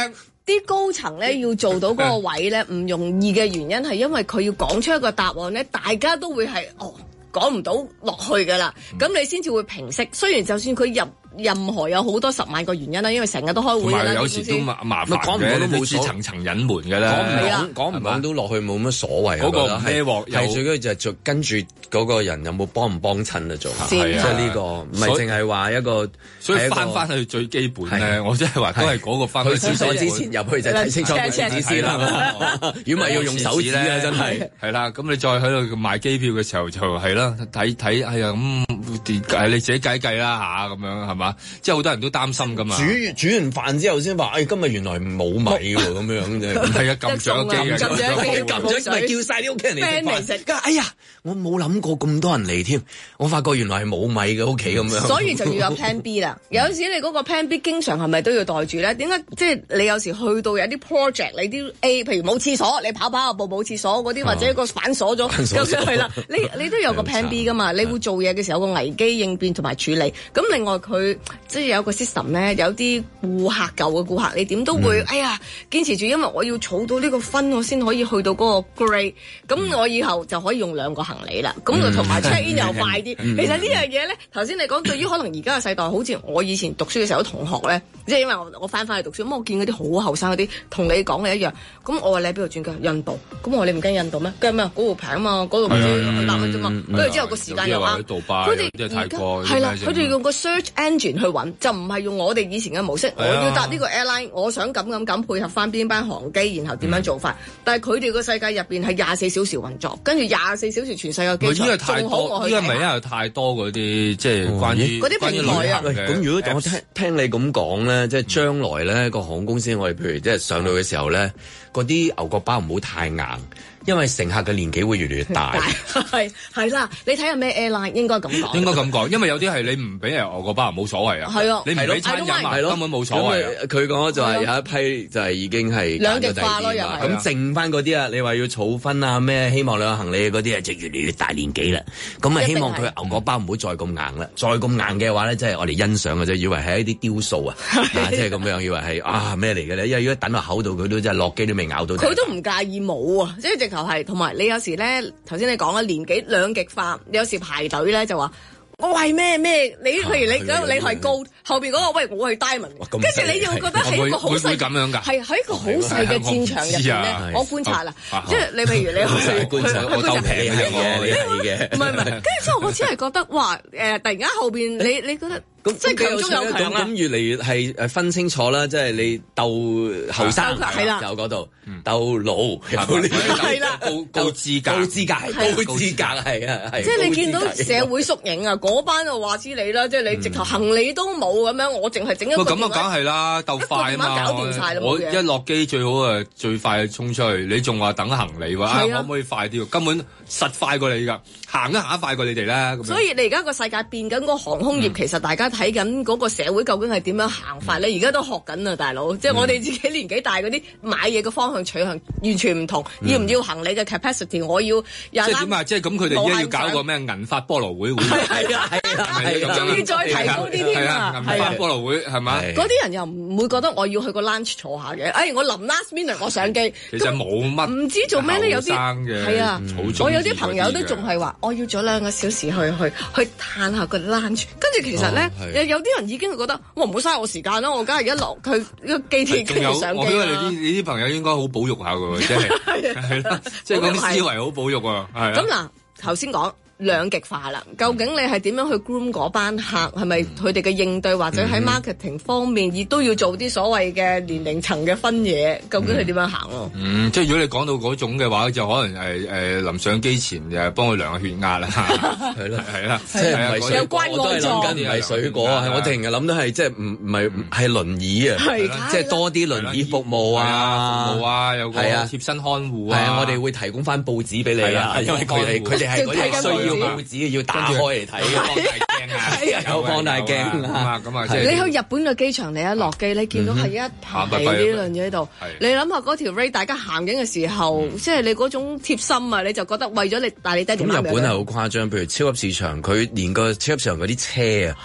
啲高層咧要做到嗰個位咧唔容易嘅原因係因為佢要講出一個答案咧，大家都會係講唔到落去㗎啦，咁你先至會平息。雖然就算佢任何有好多10萬個原因啦，因為成日都開會啦， 有時都麻煩講唔講都冇所謂， 層層隱瞞嘅咧。 講唔講都落去冇乜所謂。 嗰個孭鑊係最緊要就係跟住嗰個人有冇幫唔幫襯啊做。即係呢個唔係淨係話一個。 所以翻去最基本咧，我真係話都係嗰個翻去廁所之前入去就睇清楚個指示啦。如果唔係要用手指咧，真係係啦。咁你再喺度賣機票嘅時候就係啦，睇係啊咁，你自己計計啦嚇咁樣係嘛？即係好多人都擔心噶嘛。煮完飯之後先話，今日原來冇米喎咁樣啫。係啊，撳咗機啊， 撳咗咪叫晒啲屋企人嚟食飯。哎呀，我冇諗過咁多人嚟添，我發覺原來係冇米嘅屋企咁樣。 所以就要有 Plan B 啦。有時你嗰個 Plan B 經常係咪都要袋住咧？點解即係你有時去到有啲 project，你啲 A，譬如冇廁所，你跑下步冇廁所嗰啲，或者個反鎖咗，咁係啦。你都有個 Plan B 噶嘛？你會做嘢嘅時候有個危機應變同埋處理。咁另外佢即係有個 system 咧，有啲顧客舊嘅顧客，你點都會哎呀堅持住，因為我要儲到呢個分，我先可以去到嗰個 grade。咁我以後就可以用2個行李啦。咁就同埋 check in 又快啲。其實呢樣嘢咧，頭先你講對於可能而家嘅世代，好似我以前讀書嘅時候，同學咧，即係因為我翻去讀書，咁我見嗰啲好後生嗰啲，同你講嘅一樣。咁我話你喺邊度轉㗎？印度。咁我話你唔驚印度咩？驚咩？嗰度平啊嘛，嗰度唔知100蚊啫嘛。跟住之後個時間又啱。佢哋而家係啦，佢哋用個 search engine 去揾，就唔係用我哋以前嘅模式。我要搭呢個 airline，我想咁配合翻邊班航機，然後點樣做法。但係佢哋個世界入邊係24小時運作，跟住24小時全世界機場仲好我去。 依家咪因為太多嗰啲即係關於嗰啲平台啊。 咁如果我聽你咁講咧，即係將來咧個航空公司，我哋譬如即係上到嘅時候咧，嗰啲牛角包唔好太硬。因為乘客嘅年紀會越嚟越大， 係啦，你睇下咩 airline 應該咁講。 應該咁講，因為有啲係你唔俾人牛角包冇所謂啊。 係啊， 你唔俾餐飲啊，根本冇所謂。 佢講就係有一批就係已經係兩極化咯，又係。 咁剩翻嗰啲啊，你話要儲分啊咩？希望你有行李嗰啲啊，就越嚟越大年紀啦。咁啊，希望佢牛角包唔好再咁硬啦。再咁硬嘅話咧，即係我哋欣賞嘅啫，以為係一啲雕塑啊，即係咁樣，以為係咩嚟嘅咧？因為如果等落口度，佢都真係落機都未咬到。 佢都唔介意冇啊，即係直頭係，同埋你有時咧，頭先你講啦，年紀兩極化，你有時排隊咧就話。我係咩？你譬如你係高，後邊嗰個喂我係 diamond，跟住你又覺得係一個好細咁樣㗎， 係喺一個好細嘅戰場入邊咧，我觀察啦，即係你譬如你去觀察，我鬥皮嘅， 唔係，跟住之後我只係覺得哇突然間後邊你覺得。即係強中有強咁越嚟越係分清楚啦，即係你鬥後生有嗰度，鬥老係啦， 高資格係啊， 即係你見到社會縮影啊，嗰班就話知你啦，即係你直頭行李都冇咁樣，我淨係整一個。 咁啊，梗係啦，鬥快啊嘛， 搞掂晒啦， 我一落機最好啊，最快衝出去，你仲話等行李喎，可唔可以快啲？根本實快過你㗎，行一下快過你哋啦。 所以你而家個世界變緊，個航空業其實大家睇緊嗰個社會究竟係點樣行法咧？而家都學緊啊，大佬！即係我哋自己年紀大嗰啲買嘢嘅方向取向完全唔同。要唔要行李嘅 capacity？ 我要即係點啊？即係咁，佢哋而家要搞個咩銀髮菠蘿會？ 係啊，仲要再提高啲添啊！ 銀髮菠蘿會係嘛？ 嗰啲人又唔會覺得我要去個 lunch 坐下嘅。我臨 last minute 我上機， 其實冇乜， 唔知做咩咧？有啲係啊，我有啲朋友都仲係話，我要咗2個小時去嘆下個 lunch。跟住其實咧，有啲人已經係覺得，我唔好嘥我時間啦，我梗係一落去個機鐵跟住上機啦。 我覺得你啲朋友應該好保育下㗎喎，即係啦，即係嗰啲思維好保育啊。 咁嗱，頭先講。兩極化啦，究竟你係點樣去 groom 嗰班客？係咪佢哋嘅應對，或者喺 marketing 方面亦都要做啲所謂嘅年齡層嘅分野？究竟係點樣行咯？ 即係如果你講到嗰種嘅話，就可能係臨上機前就幫佢量下血壓啦，係啦， 即係唔係水果？ 我都係諗緊唔係水果啊！我成日諗都係即係唔係係輪椅啊！即係多啲輪椅服務啊！ 有個貼身看護啊！ 係啊！我哋會提供翻報紙俾你啊！因為佢哋係嗰啲需要。要報紙要打開嚟睇嘅，有放大鏡啊！ 咁啊， 你去日本嘅機場，你一落機，你見到係一排呢樣嘢喺度。你諗下嗰條 rate，大家行緊嘅時候，即係你嗰種貼心啊，你就覺得為咗你帶你爹哋媽咪。 咁日本係好誇張，譬如超級市場，佢連個超級市場嗰啲車啊。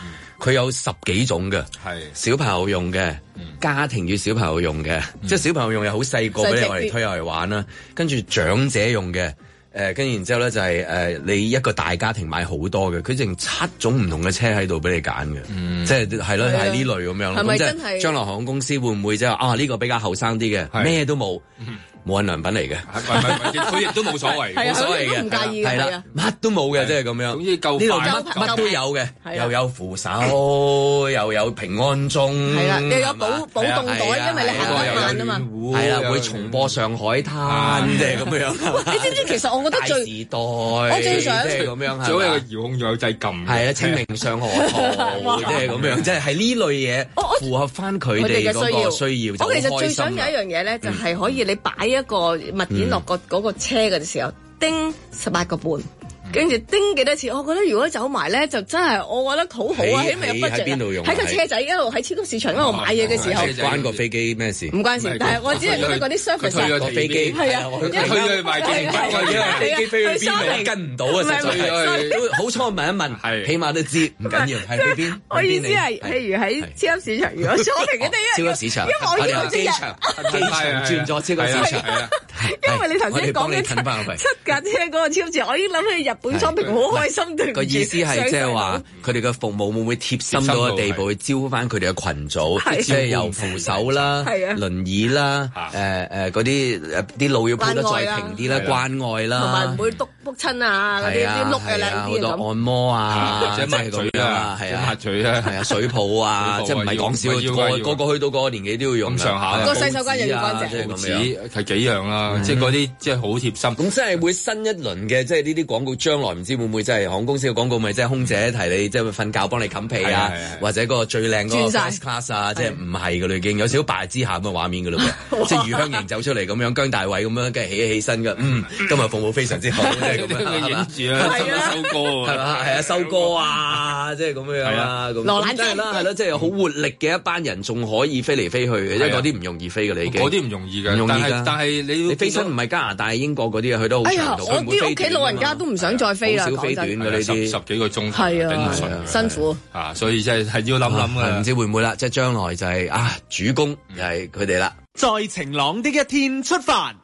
佢有10幾種嘅， 係小朋友用嘅，家庭與小朋友用嘅，即係小朋友用又好細個俾你我嚟推我嚟玩啦，跟住長者用嘅。跟住然之後咧就係你一個大家庭買好多嘅，佢淨7種唔同嘅車喺度俾你揀嘅，即係係咯係呢類咁樣。咁即係將來航空公司會唔會即係呢個比較後生啲嘅，咩都冇。冇印良品嚟嘅， 佢亦都冇所謂， 冇所謂嘅，唔介意嘅， 係啦，乜都冇嘅，即係咁樣。 總之夠快， 呢度乜都有嘅，又有扶手，又有平安鐘， 係啦，又有保凍袋，因為你行得慢啊嘛。 係啦，會重播上海灘，即係咁樣。 你知唔知其實我覺得最時代， 我最想即係咁樣， 仲有個遙控，仲有掣撳。 係啊，清明上河圖，即係咁樣，即係係呢類嘢符合翻佢哋嗰個需要。 我其實最想有一樣嘢咧，就係可以你擺一個物件落嗰個車嘅時候，叮18個半。跟住叮幾多次，我覺得如果走埋咧，就真係我覺得好好啊，起碼有 budget。喺邊度用？喺個車仔一路喺超級市場一路買嘢嘅時候， 關個飛機咩事？ 唔關事，但係我只係覺得嗰啲 service 個飛機係啊， 佢去買機， 飛機飛去邊我跟唔到啊！實在好彩我問一問，起碼都知唔緊要，係去邊？ 我意思係，譬如喺超級市場，如果 shopping 嘅地超級市場， 因為我要機場轉咗超級市場， 因為你頭先講緊7架車嗰個超市，我已經諗起日本 shopping 好開心對唔住。 個意思係即係話佢哋嘅服務會唔會貼心到個地步去招翻佢哋嘅群組，即係由扶手啦、輪椅啦、嗰啲路要鋪得再平啲啦、關愛啦， 同埋唔會篤親啊嗰啲碌嘅靚啲咁。 好多按摩啊， 或者抹嘴啊，抹嘴啊， 係啊，水泡啊，即係唔係講笑，個個去到嗰個年紀都要用咁上下。 個洗手間又要乾淨， 即係咁樣係幾樣啦，即係嗰啲即係好貼心。 咁即係會新一輪嘅，即係呢啲廣告將來唔知會唔會即係航空公司嘅廣告咪即係空姐提你即係瞓覺幫你冚被啊，或者嗰個最靚嗰個 first class 啊，即係唔係㗎啦已經有少少白日之下咁嘅畫面㗎啦喎，即係余香凝走出嚟咁樣，姜大衛咁樣跟住起身㗎，今日服務非常之好，即係咁樣影住啊，收歌係嘛， 係啊，收歌啊，即係咁樣啊，咁羅蘭姐啦，係咯，即係好活力嘅一班人，仲可以飛嚟飛去嘅，因為嗰啲唔容易飛㗎，你已經嗰啲唔容易㗎，但係你飛身唔係加拿大、英國嗰啲啊，去得好長途， 我啲屋企老人家都唔想再飛啦， 少飛短嘅呢啲 10幾個鐘， 係啊，辛苦啊，所以真係要諗諗啊， 唔知會唔會啦，即係將來就係主攻就係佢哋啦。 在晴朗的一天出發。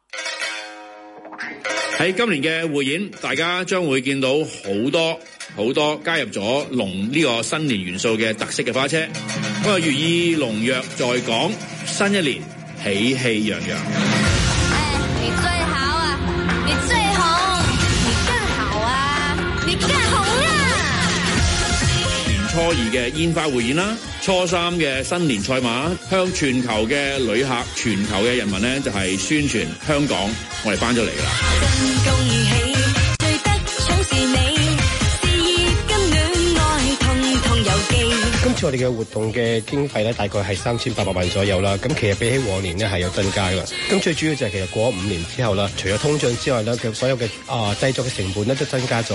喺今年嘅匯演，大家將會見到好多加入咗龍呢個新年元素嘅特色嘅花車。咁啊，寓意龍躍在港，新一年喜氣洋洋。 你最好啊，你最紅，你更好啊，你更紅啊！ 年初2嘅煙花匯演啦，初3嘅新年賽馬，向全球嘅旅客、全球嘅人民呢，就係宣傳香港，我哋翻咗嚟㗎啦。 恭喜，最得寵是你，事業跟戀愛通通有機。 今次我哋嘅活動嘅經費咧，大概係3800萬左右啦。咁其實比起往年呢係有增加㗎。咁最主要就係其實過咗5年之後啦，除咗通脹之外咧，其實所有嘅製作嘅成本咧都增加咗。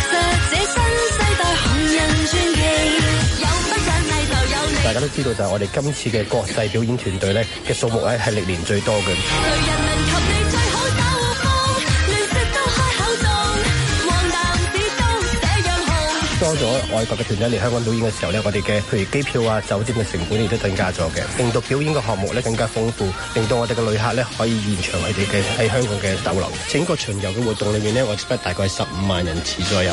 大家都知道就係我哋今次嘅國際表演團隊咧嘅數目咧係歷年最多嘅。多咗外國嘅團隊嚟香港表演嘅時候咧，我哋嘅譬如機票啊、酒店嘅成本亦都增加咗嘅，令到表演嘅項目咧更加豐富，令到我哋嘅旅客咧可以延長佢哋嘅喺香港嘅逗留。整個巡遊嘅活動裏面咧，我覺得大概15萬人次左右。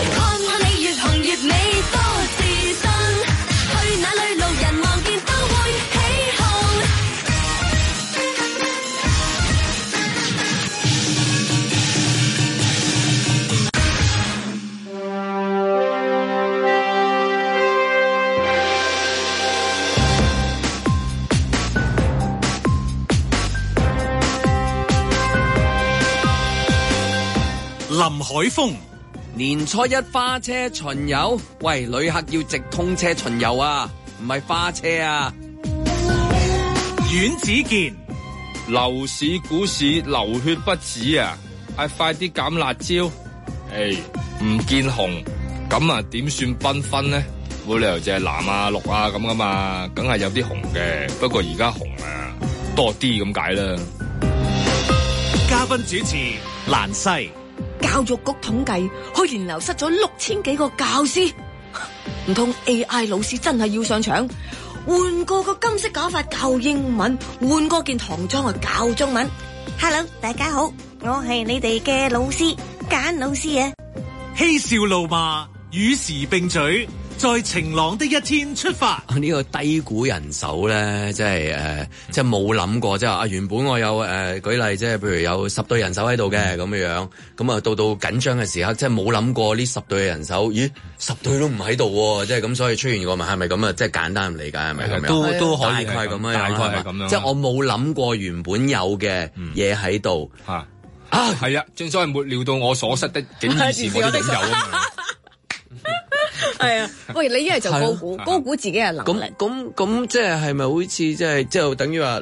林海峰， 年初1花車巡遊，喂，旅客要直通車巡遊啊，唔係花車啊。 阮子健， 樓市股市流血不止啊，快啲減辣椒。唔見紅，咁啊點算繽紛呢？冇理由淨係藍啊綠啊咁噶嘛，梗係有啲紅嘅，不過而家紅啊多啲咁解啦。 嘉賓主持蘭西。 教育局統計，去年流失咗6000幾個教師， 唔通 AI 老師真係要上場？換過個金色假髮教英文，換過件唐裝啊教中文。 Hello， 大家好，我係你哋嘅老師簡老師啊。 嬉笑怒罵與時並舉，在晴朗的一天出發。 呢個低估人手咧，即係即係冇諗過，即係啊原本我有舉例，即係譬如有10隊人手喺度嘅咁樣，咁啊到緊張嘅時刻，即係冇諗過呢10隊嘅人手，咦10隊都唔喺度喎，即係咁，所以出現個問係咪咁啊？即係簡單理解係咪咁樣？ 都可以大概咁樣， 大概係咁樣。 即係我冇諗過原本有嘅嘢喺度係啊，正所謂沒料到我所失的，竟然是我的擁有啊嘛。 係啊，喂，你一係就高估自己嘅能力。 咁即係咪好似即係等於話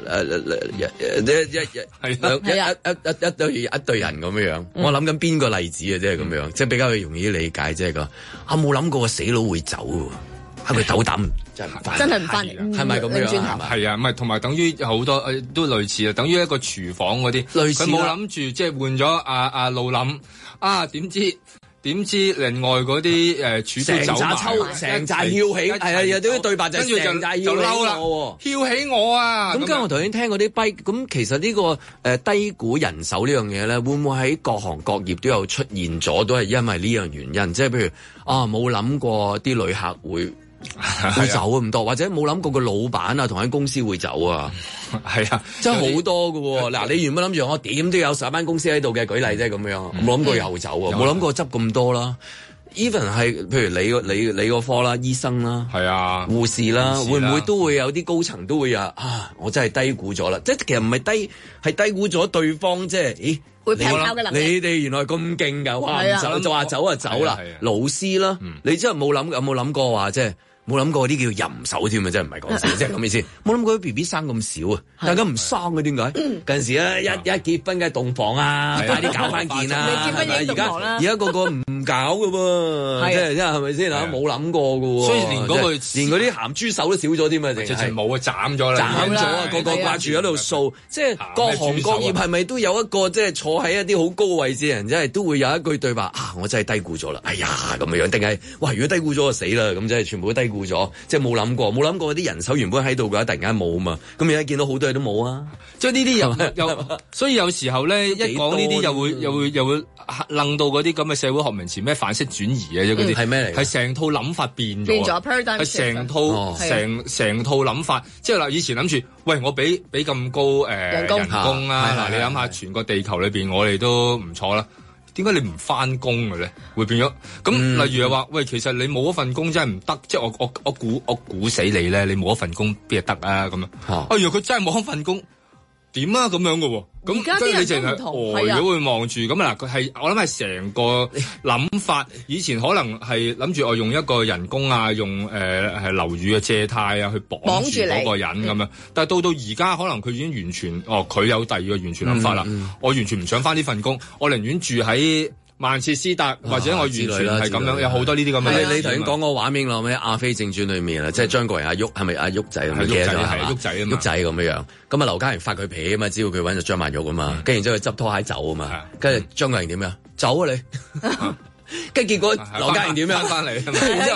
一隊人咁樣？我諗緊邊個例子啊？即係咁樣，即係比較容易理解，即係個冇諗過個死佬會走喎，係咪斗膽真係唔翻嚟？ 係咪咁樣？ 係啊，唔係同埋等於好多都類似啊，等於一個廚房嗰啲， 類似佢冇諗住即係換咗阿路林啊，點知另外嗰啲廚都走埋， 成扎翹起，係啊，有啲對白就成扎翹起嬲啦，翹起我啊！ 咁跟住我頭先聽嗰啲咁其實呢個低估人手呢樣嘢咧，會唔會喺各行各業都有出現咗？都係因為呢樣原因，即係譬如冇諗過啲旅客會走咁多，或者冇諗過個老闆啊同間公司會走啊， 係啊， 真係好多㗎喎。嗱，你原本諗住我點都有10間公司喺度嘅，舉例啫咁樣，冇諗過又走啊，冇諗過執咁多啦。even 係譬如你個科啦，醫生啦， 係啊， 護士啦，會唔會都會有啲高層都會我真係低估咗啦，即係其實唔係係低估咗對方，即係咦？ 會劈炮嘅能力， 你哋原來咁勁㗎，話唔走就話走就走啦。老師啦，你真係有冇諗過話即係？冇諗過啲叫淫手添啊！真係唔係講笑，即係咁意思。冇諗過啲 BB 生咁少啊，大家唔生嘅點解？近時咧一結婚嘅洞房啊，快啲搞翻件啦！而家個個唔搞嘅喎，即係係咪先啊？冇諗過嘅喎， 所以連嗰啲鹹豬手都少咗添啊！直情冇啊，斬咗啦， 斬咗啊！個個掛住喺度掃，即係各行各業係咪都有一個即係坐喺一啲好高位置嘅人，即係都會有一句對白我真係低估咗啦！哎呀咁樣，定係哇？如果低估咗就死啦！咁即係全部都低估咗，即係冇諗過啲人手原本喺度嘅話，突然間冇啊嘛，咁而家見到好多嘢都冇啊， 即係呢啲又所以有時候咧一講呢啲又會楞到嗰啲咁嘅社會學名詞咩範式轉移啊，嗰啲係咩嚟？係成套諗法變咗，係成套諗法，即係嗱以前諗住喂我俾咁高人工啊，嗱你諗下全個地球裏邊我哋都唔錯啦。點解你唔翻工嘅咧？會變咗咁，例如話喂，其實你冇一份工真係唔得，即係我估死你咧，你冇一份工邊係得啊咁樣。如果佢真係冇一份工，點啊咁樣嘅喎？咁而家啲人都唔同， 呆咗會望住咁啊嗱，佢係我諗係成個諗法。以前可能係諗住我用一個人工啊，用係樓宇嘅借貸啊去綁住嗰個人咁樣。但係到而家可能佢已經完全佢有第二個完全諗法啦。我完全唔想返呢份工，我寧願住喺曼徹斯特或者我完全係咁樣，有好多呢啲咁嘅。 你頭先講個畫面咯，咩《阿飛正傳》裏面啊，即係張國榮阿旭係咪阿旭仔？係旭仔咁樣。咁啊，劉嘉玲發佢脾氣啊嘛，只要佢揾就張曼玉啊嘛，跟住然之後佢執拖鞋走啊嘛，跟住張國榮點樣？走啊你！跟住結果劉嘉玲點樣？翻嚟，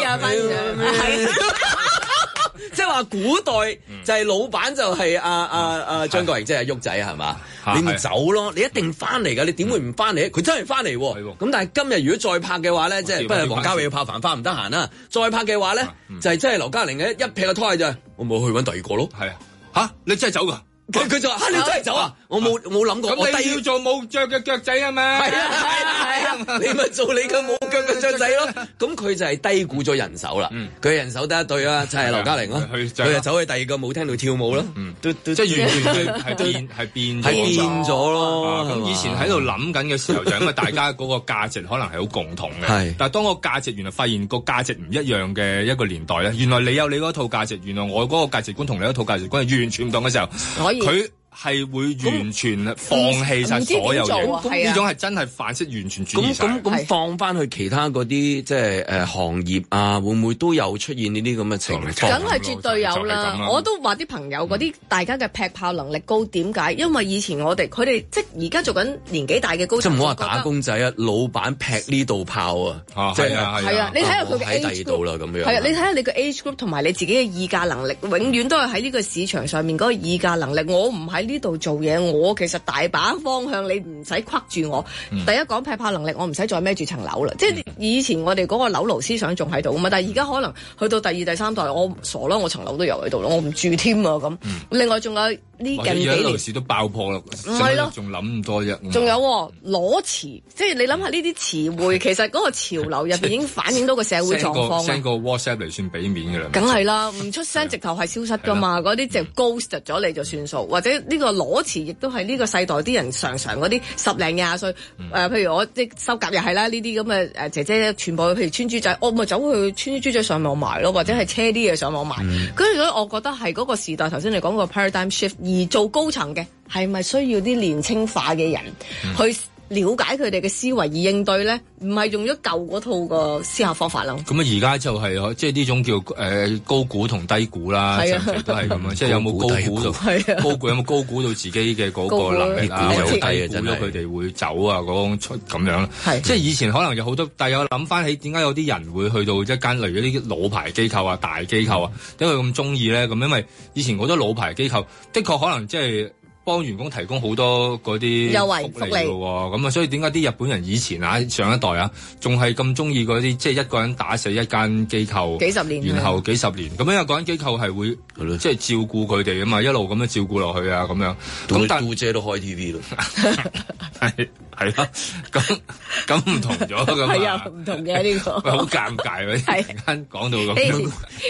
即係話古代就係老闆就係阿張國榮，即係阿旭仔係嘛？你咪走咯，你一定翻嚟㗎，你點會唔翻嚟？佢真係翻嚟喎。咁但係今日如果再拍嘅話咧，即係不過王家衛要拍繁花唔得閒啦。再拍嘅話咧，就係真係劉嘉玲嘅一劈個拖鞋就係，我冇去揾第二個咯。係啊，你真係走㗎？佢就話你真係走啊！我冇諗過。 咁你要做冇腳嘅腳仔啊嘛？ 係啊！你咪做你嘅冇腳嘅雀仔咯。咁佢就係低估咗人手啦。佢人手得一對啦，就係劉嘉玲咯。佢就走去第二個舞廳度跳舞咯。即係完全係變咗咯。 咁以前喺度諗緊嘅時候，就因為大家嗰個價值可能係好共同嘅。但係當個價值原來發現個價值唔一樣嘅一個年代咧，原來你有你嗰套價值，原來我嗰個價值觀同你嗰套價值觀係完全唔同嘅時候。佢係會完全放棄晒所有嘢，呢種係真係範式完全轉移晒。 咁放翻去其他嗰啲即係行業啊，會唔會都有出現呢啲咁嘅情況？ 梗係絕對有啦！我都話啲朋友嗰啲大家嘅劈炮能力高，點解？因為以前佢哋即係而家做緊年紀大嘅高層， 即係唔好話打工仔啊，老闆劈呢度炮啊！即係係啊！你睇下佢嘅 age group 啦，咁樣係啊！你睇下你嘅 age group 同埋你自己嘅議價能力，永遠都係喺呢個市場上面嗰個議價能力。我唔喺呢度做嘢，我其實大把方向，你唔使框住我。第一講劈炮能力，我唔使再孭住層樓啦。即係以前我哋嗰個樓奴思想仲喺度啊嘛，但係而家可能去到第二、第三代，我傻啦，我層樓都有喺度啦，我唔住添啊咁。另外仲有呢近幾年樓市都爆破啦， 唔係咯， 仲諗咁多啫。 仲有裸辭，即係你諗下呢啲詞彙，其實嗰個潮流入邊已經反映到個社會狀況。 send 個 WhatsApp 嚟算俾面㗎啦。 梗係啦，唔出聲直頭係消失㗎嘛，嗰啲就 ghost 咗你就算數，或者呢個裸辭亦都係呢個世代啲人常嗰啲10零20歲譬如我即收夾又係啦，呢啲咁嘅姐姐全部譬如穿豬仔，我咪走去穿豬仔上網賣咯，或者係車啲嘢上網賣。跟住所以我覺得係嗰個時代頭先你講個 paradigm shift，而做高層嘅係咪需要啲年青化嘅人去了解佢哋嘅思維而應對咧？唔係用咗舊嗰套個思考方法咯。 咁啊，而家就係即係呢種叫高估同低估啦，長期都係咁樣。即係有冇高估到？高估有冇高估到自己嘅嗰個能力啊？或者低估咗佢哋會走啊嗰種出咁樣。即係以前可能有好多，但係我諗翻起點解有啲人會去到一間例如啲老牌機構啊、大機構啊，點解咁中意咧？咁因為以前好多老牌機構的確可能即係幫員工提供好多嗰啲優惠福利嘅喎，咁啊，所以點解啲日本人以前啊上一代啊，仲係咁中意嗰啲即係一個人打死一間機構幾十年， 然後幾十年咁樣，嗰間機構係會即係照顧佢哋啊嘛，一路咁樣照顧落去啊咁樣。咁但杜姐都開 TV 咯，係啦，咁唔同咗㗎嘛， 係啊，唔同嘅呢個， 好尷尬喎！突然間講到咁，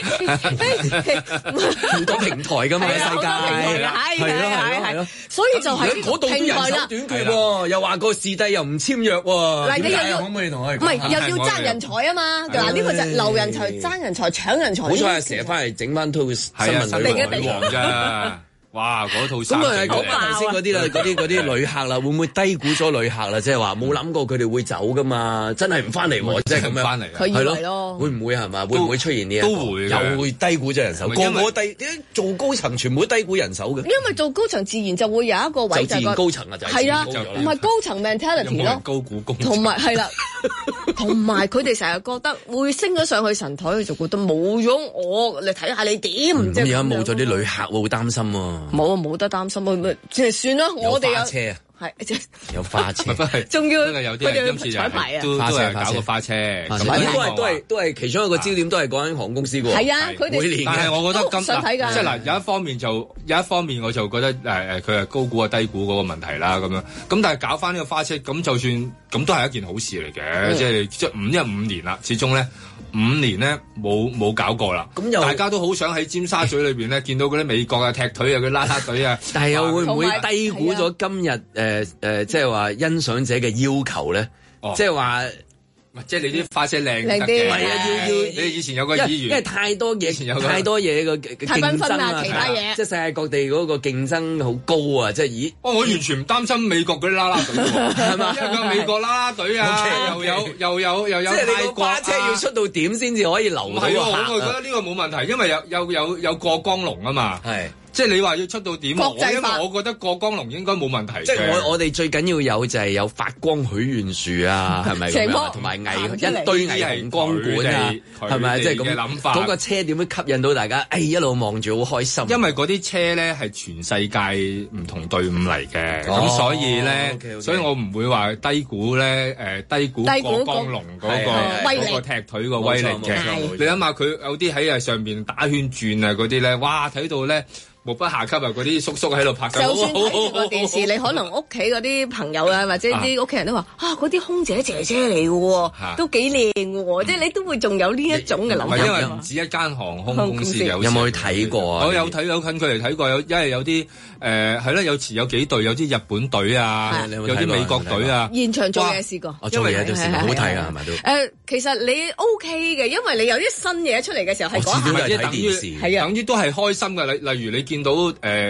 好多平台㗎嘛，世界係咯。 所以就係嗰度都人手短缺喎，又話個視帝又唔簽約喎。 嗱，你又要可唔可以同我哋？ 唔係又要爭人才啊嘛？嗱，呢個就留人才、爭人才、搶人才。 好彩係成日翻嚟整翻套新聞女王咋。哇！嗰套衫咁啊，講翻頭先嗰啲啦，嗰啲旅客啦，會唔會低估咗旅客啦？即係話冇諗過佢哋會走噶嘛？真係唔翻嚟喎，即係咁樣翻嚟， 佢以為咯， 會唔會係嘛？會唔會出現呢？ 都會又會低估咗人手，個個點解做高層全部都低估人手嘅？ 因為做高層自然就會有一個位就自然高層啊，就係啊，唔係高層 mentality 咯， 高估工同埋係啦，同埋佢哋成日覺得會升咗上去神台，佢就覺得冇咗我，你睇下你點？ 咁而家冇咗啲旅客，會擔心喎。 冇得擔心，咪即係算啦。我哋有車啊， 係即係有花車， 仲要有啲人今次彩排啊， 都係搞個花車。 咁都係其中一個焦點，都係講緊航空公司嘅喎。 係啊，佢哋每年。 但係我覺得今想睇㗎。 即係嗱，有一方面我就覺得佢係高估啊低估嗰個問題啦咁樣。咁但係搞翻呢個花車，咁就算咁都係一件好事嚟嘅。即係5年啦，始終咧。5年咧冇搞過啦，大家都好想喺尖沙咀裏邊咧見到嗰啲美國啊踢腿啊嗰啲啦啦隊啊， 但係又會唔會低估咗今日即係話欣賞者嘅要求咧？即係話。 即係你啲花車靚啲， 唔係啊！要你以前有個議員， 因為太多嘢，太多嘢嘅競爭啊， 其他嘢， 即係世界各地嗰個競爭好高啊！即係咦？ 我完全唔擔心美國嗰啲啦啦隊喎，係嘛？因為個美國啦啦隊啊，又有，即係你個花車要出到點先至可以留到客。 我覺得呢個冇問題，因為有過江龍啊嘛。係。即係你話要出到點，因為我覺得過江龍應該冇問題。 即係我哋最緊要有就係有發光許願樹啊，係咪咁樣？同埋一堆霓虹光管啊，係咪？即係咁嘅諗法。嗰個車點樣吸引到大家？一路望住好開心。 因為嗰啲車咧係全世界唔同隊伍嚟嘅，咁所以咧，所以我唔會話低估咧低估過江龍嗰個踢腿個威力嘅。你諗下佢有啲喺上邊打圈轉啊嗰啲咧，哇睇到咧〜目不暇給啊！嗰啲叔叔喺度拍緊， 就算睇住個電視，你可能屋企嗰啲朋友啊，或者啲屋企人都話嗰啲空姐姐姐嚟嘅喎，都幾靚嘅喎，即係你都會仲有呢一種嘅諗法。 因為唔止一間航空公司有冇去睇過啊？ 我有睇，有近距離睇過，因為有啲係啦，有幾隊，有啲日本隊啊，有啲美國隊啊， 現場做嘢試過， 做嘢都試過，好睇啊，係咪都？ 其實你 OK 嘅，因為你有啲新嘢出嚟嘅時候係講下， 等於都係開心嘅。例如你見到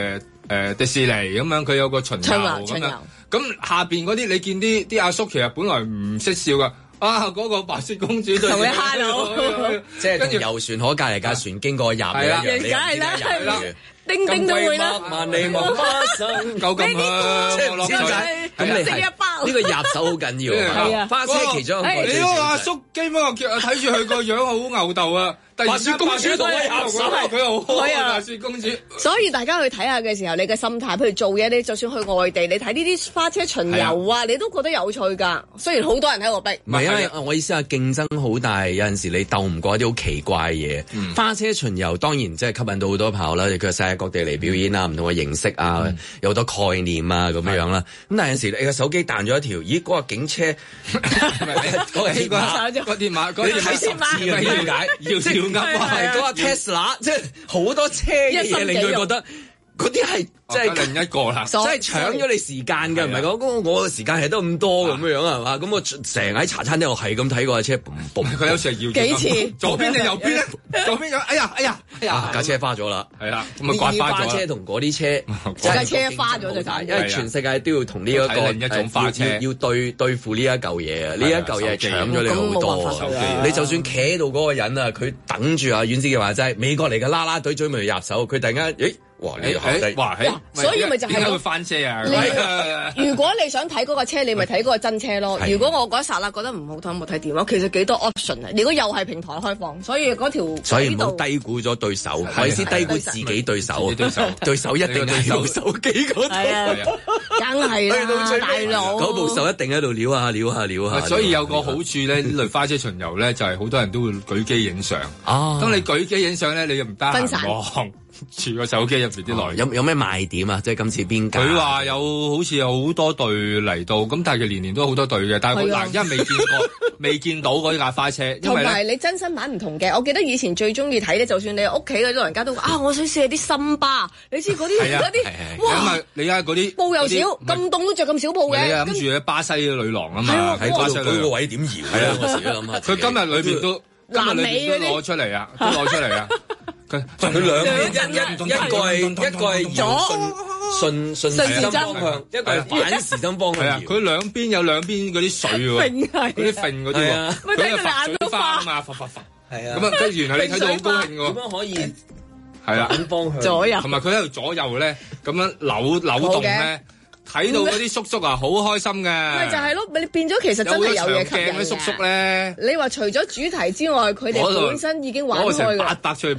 迪士尼咁樣，佢有個巡遊咁樣。咁下邊嗰啲你見啲阿叔其實本來唔識笑噶。嗰個白雪公主同你 hello， 即係跟住遊船河隔離架船經過入嘅一樣， 梗係啦，叮叮都會啦， 萬里望花生， 夠咁香， 即係唔知點解咁你係呢個入手好緊要啊！花車其中一個， 你嗰個阿叔基本我睇住佢個樣好牛竇啊！白雪公主同我入手，佢好開啊！白雪公主， 所以大家去睇下嘅時候，你嘅心態，譬如做嘢，你就算去外地，你睇呢啲花車巡遊啊，你都覺得有趣㗎。雖然好多人喺度逼， 唔係因為我意思係競爭好大，有陣時你鬥唔過一啲好奇怪嘅嘢。花車巡遊當然即係吸引到好多朋友啦，佢世界各地嚟表演啊，唔同嘅形式啊，有好多概念啊咁樣啦。咁但係有陣時你個手機彈咗一條，咦嗰個警車，嗰個電馬，嗰啲睇十次嘅點解要？係嗰個 Tesla， 即係好多車嘅嘢令佢覺得嗰啲係即係另一個啦， 即係搶咗你時間㗎，唔係講我嘅時間係得咁多咁樣係嘛？咁我成日喺茶餐廳我係咁睇嗰架車， 佢有時係要幾次， 左邊定右邊咧？左邊有，哎呀， 架車花咗啦， 係啦，咁啊刮花咗。 車同嗰啲車， 架車花咗就大， 因為全世界都要同呢一個另一種花車要對付呢一嚿嘢啊！呢一嚿嘢係搶咗你好多。你就算企喺度嗰個人啊，佢等住啊，阮子健話齋美國嚟嘅啦啦隊準備入手，佢突然間哇！ 所以咪就係點解會翻車啊？ 如果你想睇嗰個車，你咪睇嗰個真車咯。如果我嗰一剎那覺得唔好睇，冇睇電話，其實幾多 option 啊！如果又係平台開放，所以嗰條所以唔好低估咗對手，我意思低估自己對手。對手一定係用手機嗰度， 梗係啦，大佬嗰部手一定喺度撩下。 所以有個好處咧，呢類花車巡遊咧，就係好多人都會舉機影相。當你舉機影相咧，你又唔得閒望住個手機入邊啲內容。 有咩賣點啊？即係今次邊間？ 佢話好似有好多隊嚟到，咁但係佢年年都好多隊嘅，但係嗱，因為未見到嗰架花車， 同埋你真身版唔同嘅。我記得以前最中意睇咧，就算你屋企嗰啲老人家都話我想試下啲森巴，你知嗰啲， 哇！你而家嗰啲布又少，咁凍都着咁少布嘅。 你諗住巴西女郎啊嘛，喺巴西女郎個位點搖？係啊，我時都諗下。 佢今日裏邊都攞出嚟啊！佢兩邊一個係順時針方向，一個係反時針方向。 佢兩邊有兩邊嗰啲水喎，嗰啲揈嗰啲喎，佢係發水花啊嘛，發。係啊，咁啊，跟住然後你睇到好高興喎。點樣可以？係啦，方向左右，同埋佢喺度左右咧，咁樣扭動咧。睇到嗰啲叔叔啊，好開心嘅。 咪就係咯，你變咗其實真係有嘢吸引嘅。 叔叔咧， 你話除咗主題之外，佢哋本身已經玩開㗎。 800出去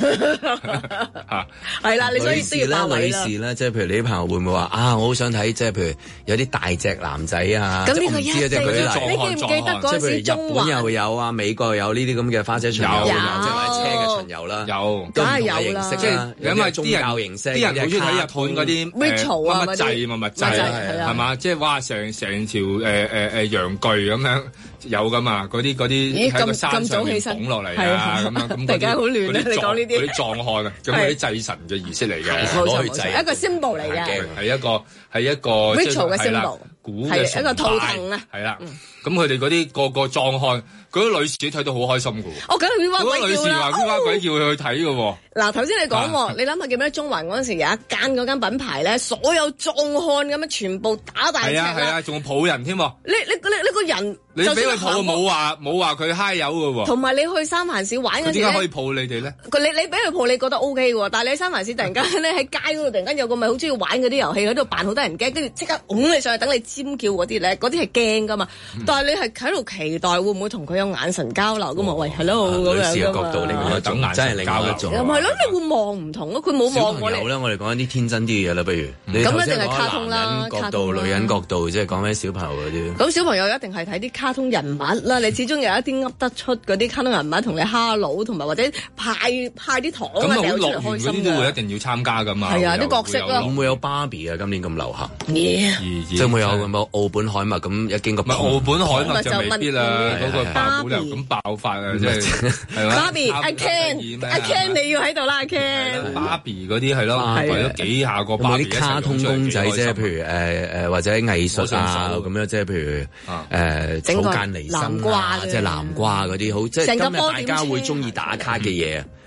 係啦，你所以都要霸位啦。 女士咧，即係譬如你啲朋友會唔會話我好想睇，即係譬如有啲大隻男仔啊， 咁呢個即係舉例， 你記唔記得嗰時日本又有啊，美國又有呢啲咁嘅花車巡遊，即係買車嘅巡遊啦， 有， 梗係有啦。 即係因為宗教形式，啲人好中意睇日本嗰啲乜祭係嘛？即係哇，成條羊具咁樣有噶嘛？嗰啲喺個山上面拱落嚟啊，咁樣咁大家好亂啊！你講呢啲嗰啲壯漢啊，咁嗰啲祭神嘅儀式嚟嘅， 攞去祭一個 symbol 嚟嘅， 係一個 ritual 嘅 symbol，係一個圖騰啊， 係啦。咁佢哋嗰啲個壯漢，嗰啲女士睇到好開心嘅喎。 我梗係會話鬼叫啦！ 嗰個女士話：佢話鬼叫佢去睇嘅喎。 嗱，頭先你講，你諗下記唔記得中環嗰陣時有一間嗰間品牌咧，所有壯漢咁樣全部打大赤啦。 係啊，仲要抱人添喎。 你個人， 你俾佢抱冇話佢揩油嘅喎。 同埋你去三藩市玩嗰時咧， 點解可以抱你哋咧？ 你俾佢抱，你覺得 O K 嘅喎，但係你喺三藩市突然間咧喺街嗰度突然間有個咪好中意玩嗰啲遊戲喺度扮好多人驚，跟住即刻拱你上去等你尖叫嗰啲咧，嗰啲係驚噶嘛。但係你係喺度期待會唔會同佢有眼神交流噶嘛？喂 ，hello 咁樣女士嘅角度，另外一種真係另外一種。 又唔係咯？你會望唔同咯？佢冇望我哋。 小朋友咧，我哋講一啲天真啲嘅嘢啦，不如咁一定係卡通啦， 角度、女人角度，即係講緊小朋友嗰啲。 咁小朋友一定係睇啲卡通人物啦，你始終有一啲噏得出嗰啲卡通人物同你哈佬，同埋或者派啲糖啊，掉出嚟開心嘅。咁好樂園嗰啲都會一定要參加噶嘛。係啊，啲角色啦。會唔會有芭比啊？今年咁流行。即係會有咁奧本海默咁一經個。奧本海默就未必啦，嗰個芭比咁爆發啊！即係係嘛。芭比，I can，你要喺度啦 ，I can。芭比嗰啲係咯，為咗幾下個芭比一齊。啲卡通公仔即係譬如或者藝術啊咁樣，即係譬如草間彌生啊，即係南瓜嗰啲好，即係今日大家會中意打卡嘅嘢。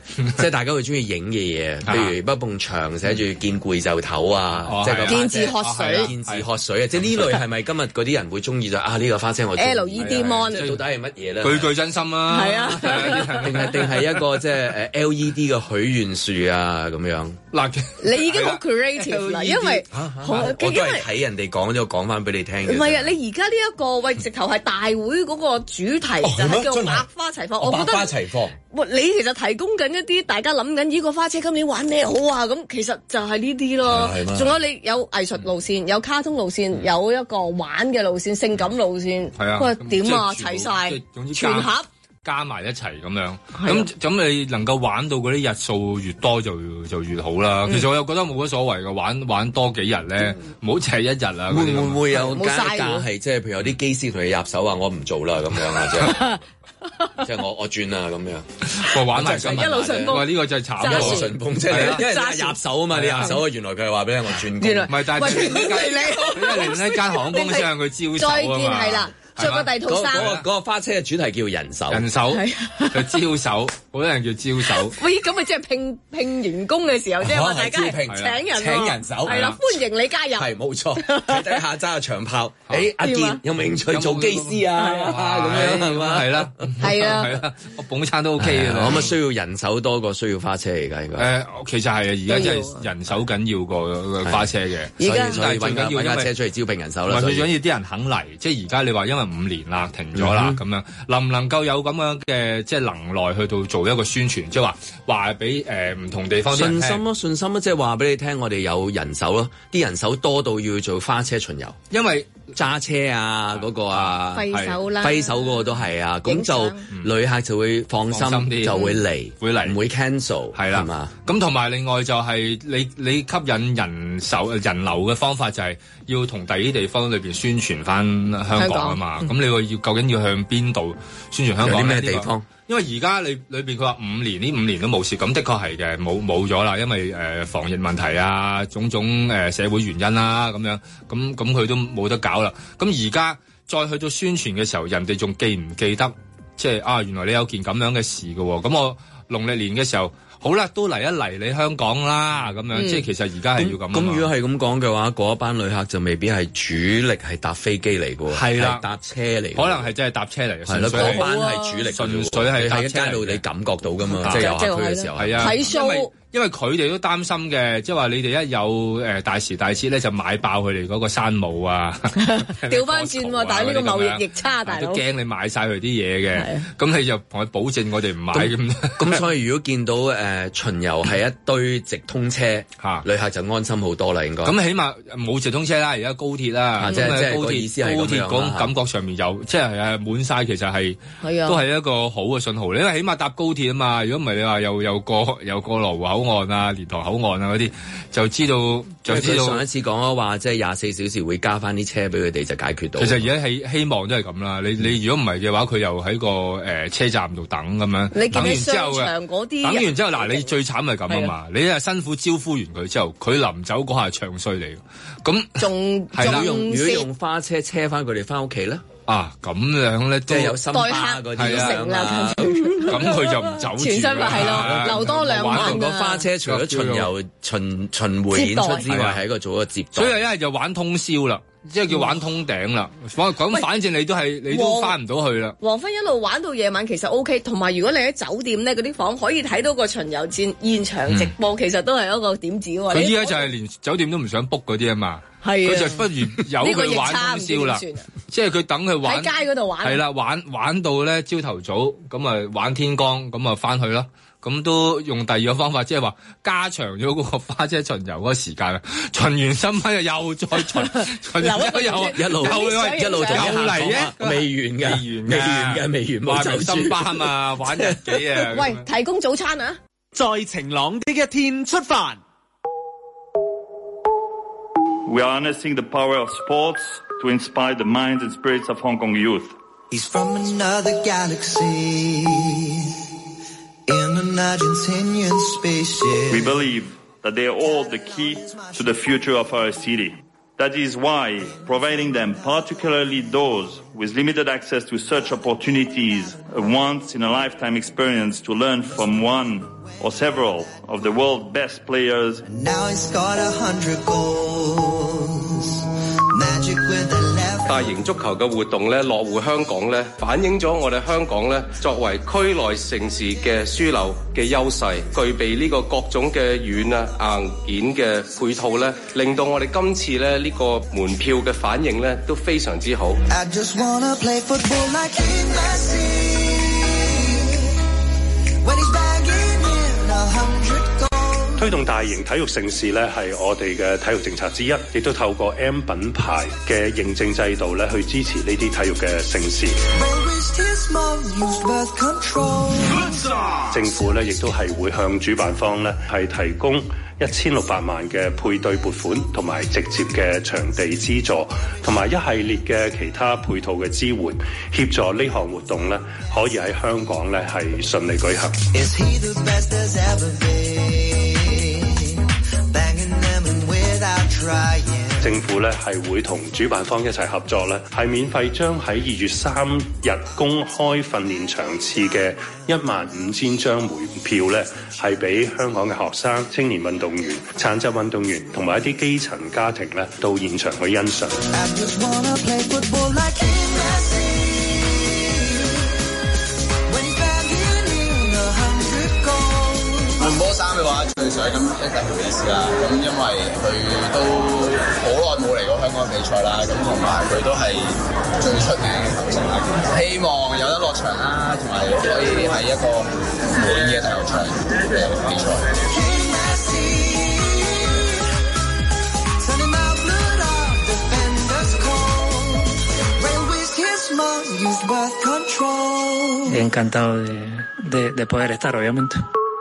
即係大家會中意影嘅嘢，譬如一埲牆寫住見攰就唞啊，即係見字喝水， 見字喝水啊！即係呢類係咪今日嗰啲人會中意就呢個花車我 LED mon 到底係乜嘢咧？ 句句真心啊！ 係啊， 定係一個即係LED 嘅許願樹啊咁樣。 嗱， 你已經好 creative 啦，因為我都係睇人哋講咗講翻俾你聽。 唔係啊，你而家呢一個喂，直頭係大會嗰個主題就係叫百花齊放，我覺得百花齊放。 你其實提供緊一啲大家諗緊呢個花車今年玩咩好啊？咁其實就係呢啲咯。仲有你有藝術路線，有卡通路線，有一個玩嘅路線，性感路線。 係啊， 喂，點啊？齊晒，全盒加埋一齊咁樣。咁你能夠玩到嗰啲日數越多就越好啦。其實我又覺得冇乜所謂嘅，玩多幾日咧，唔好淨係一日啊。 會唔會有加價係即係譬如有啲機師同你入手話我唔做啦咁樣啊？即係我轉啦咁樣， 玩埋一路順風。 呢個就係慘一路順風即係因為你入手啊嘛，你入手啊，原來佢係話俾你我轉工。 唔係，但係你嚟呢間航空公司向佢招手啊嘛。 再見係啦。着個地圖衫， 嗰個花車嘅主題叫人手， 招手，好多人叫招手。 喂，咁咪即係聘員工嘅時候，即係話大家請人手，係啦，歡迎你加入， 係冇錯。睇底下揸下長炮，阿健有冇興趣做機師啊？咁樣係嘛？ 係啦， 係啊， 係啦，我捧餐都 OK 嘅。 咁啊，需要人手多過需要花車嚟㗎，應該。 其實係啊，而家真係人手緊要過花車嘅， 所以揾架車出嚟招聘人手啦。 最緊要啲人肯嚟，即係而家你話因為5年啦停咗啦咁樣，能唔能夠有咁樣嘅即係能耐去到做一個宣傳，即係話俾唔同地方信心咯，信心咯，即係話俾你聽，我哋有人手咯，啲人手多到要做花車巡遊， 因為揸車啊嗰個啊， 揮手啦， 揮手嗰個都係啊，咁就旅客就會放心啲，就會嚟，唔會 cancel 係啦嘛。咁同埋另外就係你吸引人流嘅方法就係要同第啲地方裏邊宣傳翻香港啊嘛。咁你究竟要向邊度宣傳香港？有啲咩地方？因為而家你裏邊佢話5年，呢5年都冇事，咁的確係嘅，冇咗啦，因為防疫問題啊，種種社會原因啦，咁樣咁佢都冇得搞啦。咁而家再去到宣傳嘅時候，人哋仲記唔記得？即係原來你有件咁樣嘅事㗎喎。咁我農曆年嘅時候。好啦，都嚟一嚟你香港啦，咁樣即係其實而家係要咁。 咁如果係咁講嘅話，嗰一班旅客就未必係主力係搭飛機嚟嘅喎，係搭車嚟。 可能係真係搭車嚟嘅， 係咯，嗰班係主力， 純粹係喺街度你感覺到㗎嘛，即係遊客區嘅時候。係啊， 睇 show。 因為佢哋都擔心嘅，即係話你哋一有大時大節咧，就買爆佢哋嗰個山姆啊， 調翻轉喎，但係呢個貿易逆差，大佬都驚你買晒佢啲嘢嘅，咁你就同佢保證我哋唔買咁。 咁所以如果見到巡遊係一堆直通車，旅客就安心好多啦，應該。 咁起碼冇直通車啦，而家高鐵啦， 即係高鐵意思係高鐵嗰感覺上面有，即係滿晒，其實係都係一個好嘅信號。因為起碼搭高鐵啊嘛，如果唔係你話又過羅湖口岸啊、蓮塘口岸啊嗰啲，就知道上一次講咗話，即係24小時會加翻啲車俾佢哋就解決到。 其實而家係希望都係咁啦。你如果唔係嘅話，佢又喺個車站度等咁樣。 你見啲商場嗰啲， 等完之後嗱，你最慘係咁啊嘛！你係辛苦招呼完佢之後，佢臨走嗰下唱衰你，咁仲係啦。如果用花車車翻佢哋翻屋企咧？ 咁樣咧， 即係有新巴嗰啲啊， 咁佢就唔走住， 全身係咯，留多2晚。 同個花車除咗巡遊巡迴演出之外，係一個做一個接待。 所以一係就玩通宵啦，即係叫玩通頂啦。咁反正你都翻唔到去啦。 黃昏一路玩到夜晚其實 OK， 同埋如果你喺酒店咧嗰啲房可以睇到個巡遊戰現場直播，其實都係一個點子喎。 佢依家就係連酒店都唔想 book 嗰啲啊嘛。 係佢就不如由佢玩通宵啦，即係佢等佢玩喺街嗰度玩， 係啦，玩到咧朝頭早咁啊玩天光咁啊翻去啦，咁都用第二個方法，即係話加長咗嗰個花車巡遊嗰個時間啊，巡完新婚又再巡一路仲嚟啊，未完嘅， 話明新巴啊嘛，玩日幾啊？ 喂，提供早餐啊！ 在晴朗的一天出發。 We are harnessing the power of sports to inspire the minds and spirits of Hong Kong youth. He's from another galaxy in an Argentinian spaceship. We believe that they are all the key to the future of our city. That is why providing them, particularly those with limited access to such opportunities, a once-in-a-lifetime experience to learn from one or several of the world's best players. Now he's got 100 goals. Magic with the left. 大型足球嘅活動咧，落戶香港咧，反映咗我哋香港咧作為區內城市嘅樞紐嘅優勢，具備呢個各種嘅軟啊硬件嘅配套咧，令到我哋今次咧呢個門票嘅反應咧都非常之好。 I just wanna play football like Messi. When he's bagging in 100 goals. 推動大型體育盛事咧係我哋嘅體育政策之一，亦都透過 M 品牌嘅認證制度咧去支持呢啲體育嘅盛事。政府咧亦都係會向主辦方咧係提供1600萬嘅配對撥款，同埋直接嘅場地資助，同埋一系列嘅其他配套嘅支援，協助呢項活動咧可以喺香港咧係順利舉行。 Is he the best there's ever been? Banging them and without trying. 政府咧係會同主辦方一齊合作咧，係免費將喺2月3日公開訓練場次嘅15000張門票咧，係俾香港嘅學生、青年運動員、殘疾運動員同埋一啲基層家庭咧到現場去欣賞。 I just wanna play football like Messi. When he's bagging in 100 goals. 換波衫嘅話，最想咁一定係美斯啦。咁因為佢都好耐冇嚟過香港比賽啦，咁同埋佢都係最出名嘅球星啦。希望有得落場啦，同埋可以係一個滿嘅體育場嘅比賽。 Encantado de poder estar, obviamente.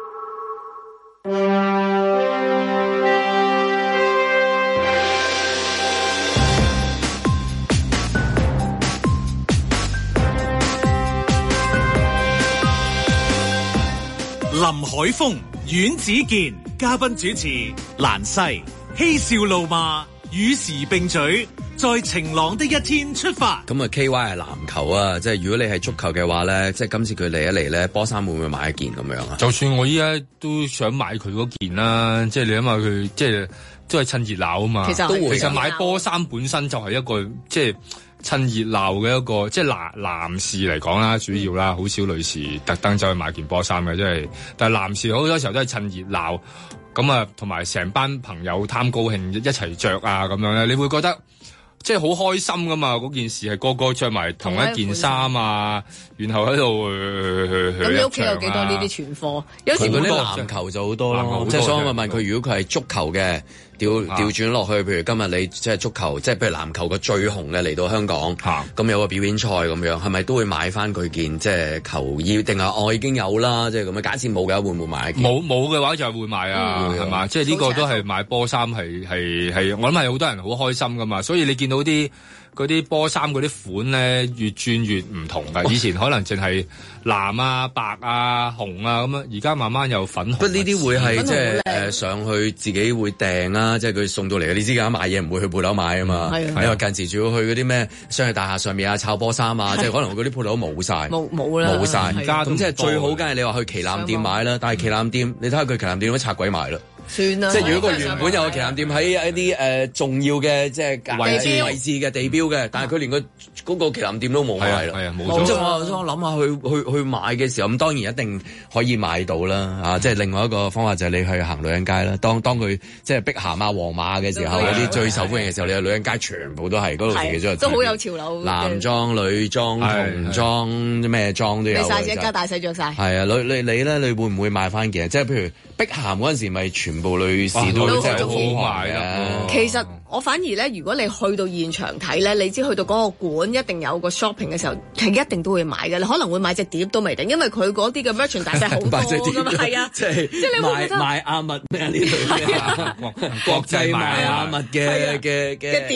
林海峰、阮子健嘉賓主持，蘭西嬉笑怒罵，與時並舉，在晴朗的一天出發。 咁啊 KY 係籃球啊，即係如果你係足球嘅話咧，即係今次佢嚟一嚟咧，波衫會唔會買一件咁樣啊？ 就算我依家都想買佢嗰件啦，即係你諗下佢，即係都係趁熱鬧啊嘛。其實買波衫本身就係一個即係趁熱鬧嘅一個，即係男士嚟講啦，主要啦，好少女士特登走去買件波衫嘅，即係，但係男士好多時候都係趁熱鬧，咁啊，同埋成班朋友貪高興一齊着啊咁樣咧，你會覺得即係好開心噶嘛！嗰件事係個個着埋同一件衫啊，然後喺度咁你屋企有幾多呢啲存貨？有時嗰啲籃球就好多咯，即係所以我問佢，如果佢係足球嘅，調轉落去，譬如今日你即係足球，即係譬如籃球個最紅嘅嚟到香港，咁有個表演賽咁樣，係咪都會買翻佢件即係球衣？定係我已經有啦，即係咁樣。假設冇嘅，會唔會買？冇嘅話就會買啊，係嘛？即係呢個都係買波衫係，我諗係好多人好開心噶嘛。所以你見到嗰啲波衫嗰啲款咧，越轉越唔同㗎。以前可能淨係藍啊、白啊、紅啊咁樣，而家慢慢有粉紅。不過呢啲會係即係上去自己會訂啊，即係佢送到嚟。你知㗎，買嘢唔會去鋪頭買啊嘛。你話近時仲要去嗰啲咩商業大廈上面啊，炒波衫啊，即係可能嗰啲鋪頭冇晒， 冇啦， 冇晒。而家咁即係最好，梗係你話去旗艦店買啦。但係旗艦店，你睇下佢旗艦店都拆鬼埋啦。 算啦， 即係如果佢原本有個旗艦店喺一啲重要嘅即係位置嘅地標嘅，但係佢連嗰個旗艦店都冇埋啦。 冇錯。 即係我諗下去買嘅時候，咁當然一定可以買到啦。即係另外一個方法就係你去行女人街啦。當佢即係碧咸啊、皇馬嘅時候，嗰啲最受歡迎嘅時候，你去女人街全部都係嗰度嘅啫。 都好有潮流。 男裝、女裝、童裝、咩裝都有。 你細隻一家大細着晒。 係啊，你咧，你會唔會買翻件？即係譬如碧咸嗰陣時，咪全部女士都真係好賣嘅。 其實我反而咧，如果你去到現場睇咧，你知去到嗰個館一定有個 shopping 嘅時候，係一定都會買嘅。你可能會買隻碟都未定，因為佢嗰啲嘅 merchandise 好多㗎嘛。係啊，即係你會覺得賣亞物咩呢類嘅國際賣亞物嘅碟。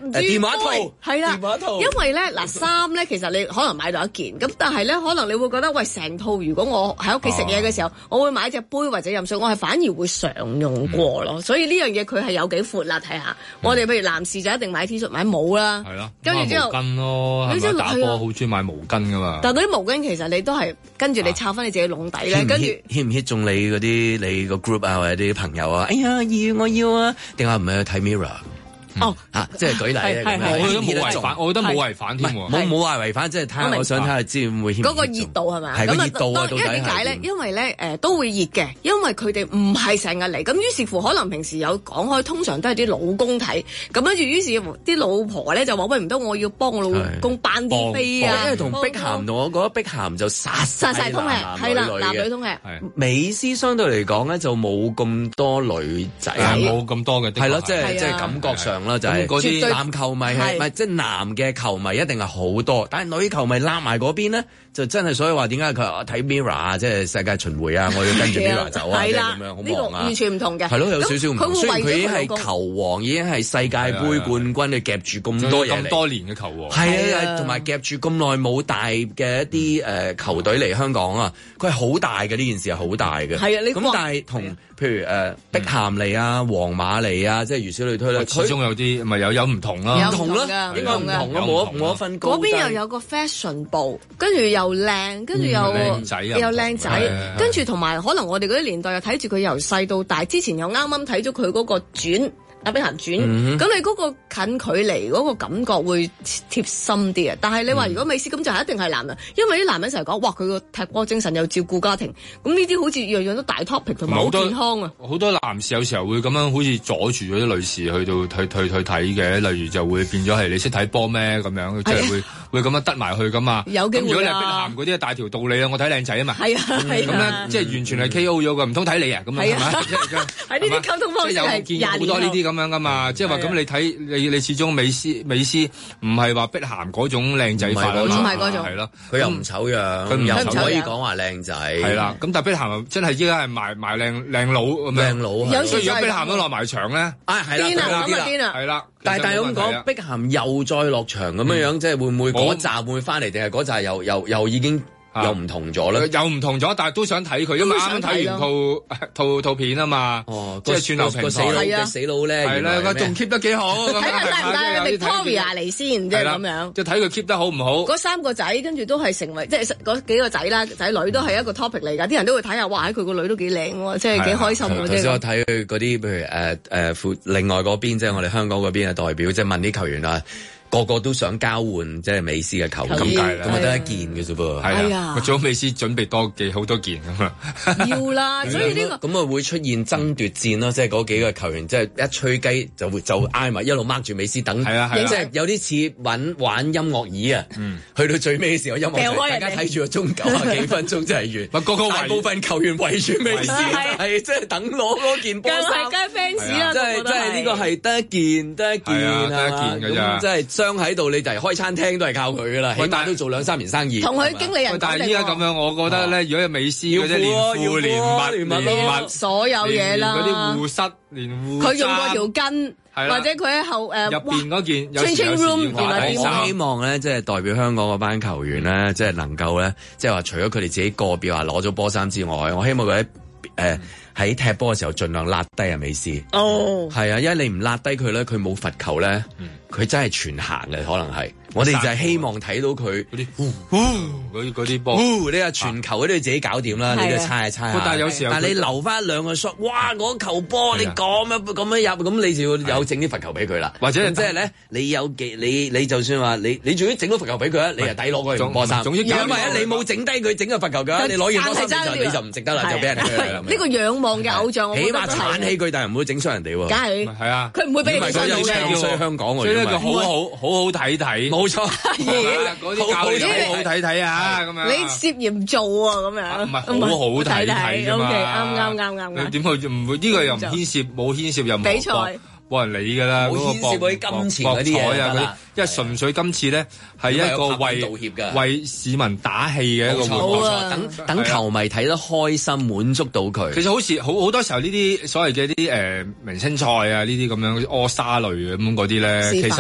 電話套係啦， 電話套。 因為咧嗱衫咧，其實你可能買到一件，咁但係咧可能你會覺得喂成套，如果我喺屋企食嘢嘅時候，我會買隻杯或者飲水，我係反而會常用過咯。所以呢樣嘢佢係有幾闊啦，睇下。我哋譬如男士就一定買 T 恤買帽啦， 係咯， 跟住之後毛巾咯，係咪打波好中意買毛巾噶嘛？ 但係嗰啲毛巾其實你都係跟住你插翻你自己籠底咧，跟住 hit 唔 hit 中你嗰啲你個 group 啊或者啲朋友啊？哎呀我要啊，定係唔係去睇 Mirror？ 哦， 即係舉例咧， 我覺得冇違反，我覺得冇違反添喎。 冇話違反，即係睇下，我想睇下知會唔會嗰個熱度係咪？ 係個熱度啊，到底因為點解咧？因為咧都會熱嘅，因為佢哋唔係成日嚟，咁於是乎可能平時有講開，通常都係啲老公睇，咁跟住於是啲老婆咧就話喂唔得，我要幫我老公扮啲飛啊！ 因為同碧咸同我覺得碧咸就殺晒通吃，係啦，男女通吃。 美斯相對嚟講咧就冇咁多女仔， 冇咁多嘅， 係咯，即係感覺上啦，就係嗰啲。男球迷係咪即係男嘅球迷一定係好多，但係女球迷攬埋嗰邊咧，就真係所以話點解佢睇 Mirror 啊，即係世界巡迴啊，我要跟住 Mirror 走啊，即係咁樣好忙啊。呢個完全唔同嘅， 係咯，有少少唔同。雖然佢已經係球王，已經係世界盃冠軍，你夾住咁多嘢， 咁多年嘅球王， 係啊，同埋夾住咁耐冇大嘅一啲球隊嚟香港啊，佢係好大嘅，呢件事係好大嘅。 係啊， 咁但係同譬如碧咸嚟啊、皇馬嚟啊，即係如此類推咧， 始終有啲咪有唔同啦， 唔同啦， 應該唔同啦，冇一分高。 嗰邊又有個 fashion 部，跟住又靚，跟住又靚仔，跟住同埋可能我哋嗰啲年代又睇住佢由細到大，之前又啱啱睇咗佢嗰個轉。阿碧咸轉，咁你嗰個近距離嗰個感覺會貼心啲啊！但係你話如果美斯咁就係一定係男人，因為啲男人成日講，哇佢個踢波精神又照顧家庭，咁呢啲好似樣樣都大 topic 同埋好健康啊！ 好多男士有時候會咁樣好似阻住咗啲女士去到去睇嘅，例如就會變咗係你識睇波咩咁樣，即係會咁樣得埋去噶嘛。 有機會啊！ 如果你係碧咸嗰啲大條道理啊，我睇靚仔啊嘛。 係啊， 咁咧即係完全係 KO 咗嘅，唔通睇你啊？咁係嘛？ 喺呢啲溝通方式係見好多呢啲咁樣噶嘛，即係話咁你睇你始終美斯唔係話碧咸嗰種靚仔法， 唔係嗰種係咯，佢又唔醜樣，佢又唔可以講話靚仔，係啦。咁但係碧咸真係依家係賣靚佬咁樣， 靚佬， 所以如果碧咸都落埋場咧， 係啦， 係啦。 但係咁講，碧咸又再落場咁樣樣，即係會唔會嗰集會翻嚟，定係嗰集又已經？又唔同咗咧， 又唔同咗，但係都想睇佢，因為啱啱睇完套片啊嘛，即係串流平台死佬咧， 係啦，仲 keep 得幾好， 睇下帶唔帶 Victoria 嚟先，即係咁樣， 即係睇佢 keep 得好唔好。 嗰3個仔跟住都係成為即係嗰幾個仔啦，仔女都係一個 topic 嚟㗎，啲人都會睇下，哇！佢個女都幾靚喎，即係幾開心喎。頭先我睇佢嗰啲，譬如另外嗰邊，即係我哋香港嗰邊嘅代表，即係問啲球員啊。個個都想交換即係美斯嘅球衣，咁啊得一件嘅啫噃。 係啊，最好美斯準備好多件咁啊。 要啦，所以呢個咁啊會出現爭奪戰咯，即係嗰幾個球員即係一吹雞就挨埋一路掹住美斯等，即係有啲似玩音樂椅啊。去到最尾嘅時候，音樂大家睇住個鐘90幾分鐘真係完，大部分球員圍住美斯，係即係等攞嗰件波衫。 梗係 fans 啦， 即係呢個係得一件得一件㗎咋， 即係。喺度，你就係開餐廳都係靠佢噶啦，起碼都做2-3年生意。 同佢經理人， 但係依家咁樣，我覺得咧，如果有美斯嗰啲連褲連襪所有嘢啦， 嗰啲護膝連護， 佢用過條巾，或者佢喺後入邊嗰件 changing room， 我希望咧，即係代表香港嗰班球員咧，即係能夠咧，即係話除咗佢哋自己個別話攞咗波衫之外，我希望佢喺踢波嘅時候盡量拉低美斯。係啊，因為你唔拉低佢咧，佢冇罰球咧。佢真係全行嘅，可能係。我哋就係希望睇到佢嗰啲波， 你話傳球嗰啲自己搞掂啦，你都猜下。 但係有時候， 但係你留翻2個 shot，哇！嗰球波你咁樣入，咁你就要有整啲罰球俾佢啦。 或者即係咧，你就算話你仲要整到罰球俾佢啊，你又抵攞嗰波衫。因為你冇整低佢整個罰球嘅，你攞完波衫你就唔值得啦，就俾人哋呢個仰望嘅偶像， 起碼鏟起佢，但係唔會整傷人哋喎。 梗係係啊， 佢唔會俾你傷到嘅。 所以香港所以呢個好睇睇。 冇錯， 嗰啲教練好好睇睇啊！咁樣你涉嫌做啊，咁樣唔係好好睇睇㗎嘛？ 啱。 點會唔會呢個又唔冇牽涉任何比賽冇人理㗎啦？ 冇牽涉嗰啲金錢嗰啲嘢㗎啦。 因為純粹今次咧係一個為市民打氣嘅一個活動， 等球迷睇得開心，滿足到佢。 其實好多時候呢啲所謂嘅啲明星賽啊，呢啲咁樣柯沙類咁嗰啲咧，其實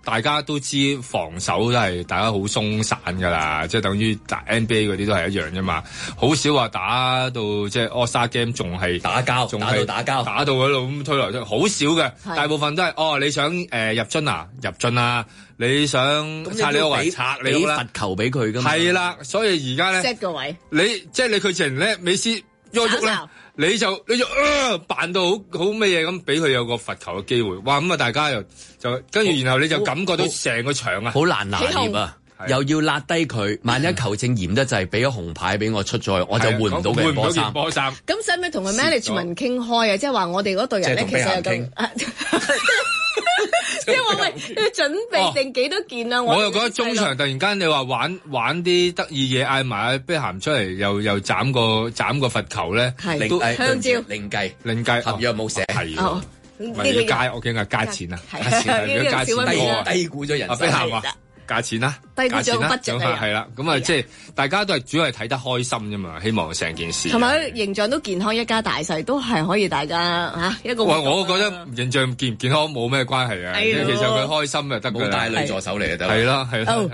大家都知防守都係大家好鬆散㗎啦，即係等於打 NBA 嗰啲都係一樣啫嘛。好少話打到即係 All-Star Game 仲係打交，仲係打交，打到嗰度咁推來推，好少嘅。大部分都係你想入樽啊，入樽啊。你想拆你個位，拆你個啦， 罰球俾佢噶嘛？ 係啦，所以而家咧 set 個位， 你即係你佢直情咧，美斯喐喐咧，你就扮到好咩嘢咁，俾佢有個罰球嘅機會。哇！咁啊，大家就跟住，然後你就感覺到成個場啊， 好難拿捏啊！又要辣低佢，萬一球證嚴得滯，俾咗紅牌俾我出咗去，我就換唔到佢波衫。 咁使唔使同佢 management 傾開啊？即係話我哋嗰隊人咧，其實係咁。即係話喂，要準備定幾多件啊？ 我又覺得中場突然間你話玩啲得意嘢，嗌埋阿碧咸出嚟，又斬個罰球咧， 都香蕉另計合約冇寫係。 呢個加我驚係加錢啊！ 加錢低估咗人。 阿碧咸話價錢啦， 低估咗筆值係啦，咁啊即係大家都係主要係睇得開心啫嘛，希望成件事。 同埋形象都健康，一家大細都係可以大家一個。 我覺得形象健唔健康冇咩關係啊，其實佢開心就得㗎啦。 冇帶女助手嚟就得。 係啦，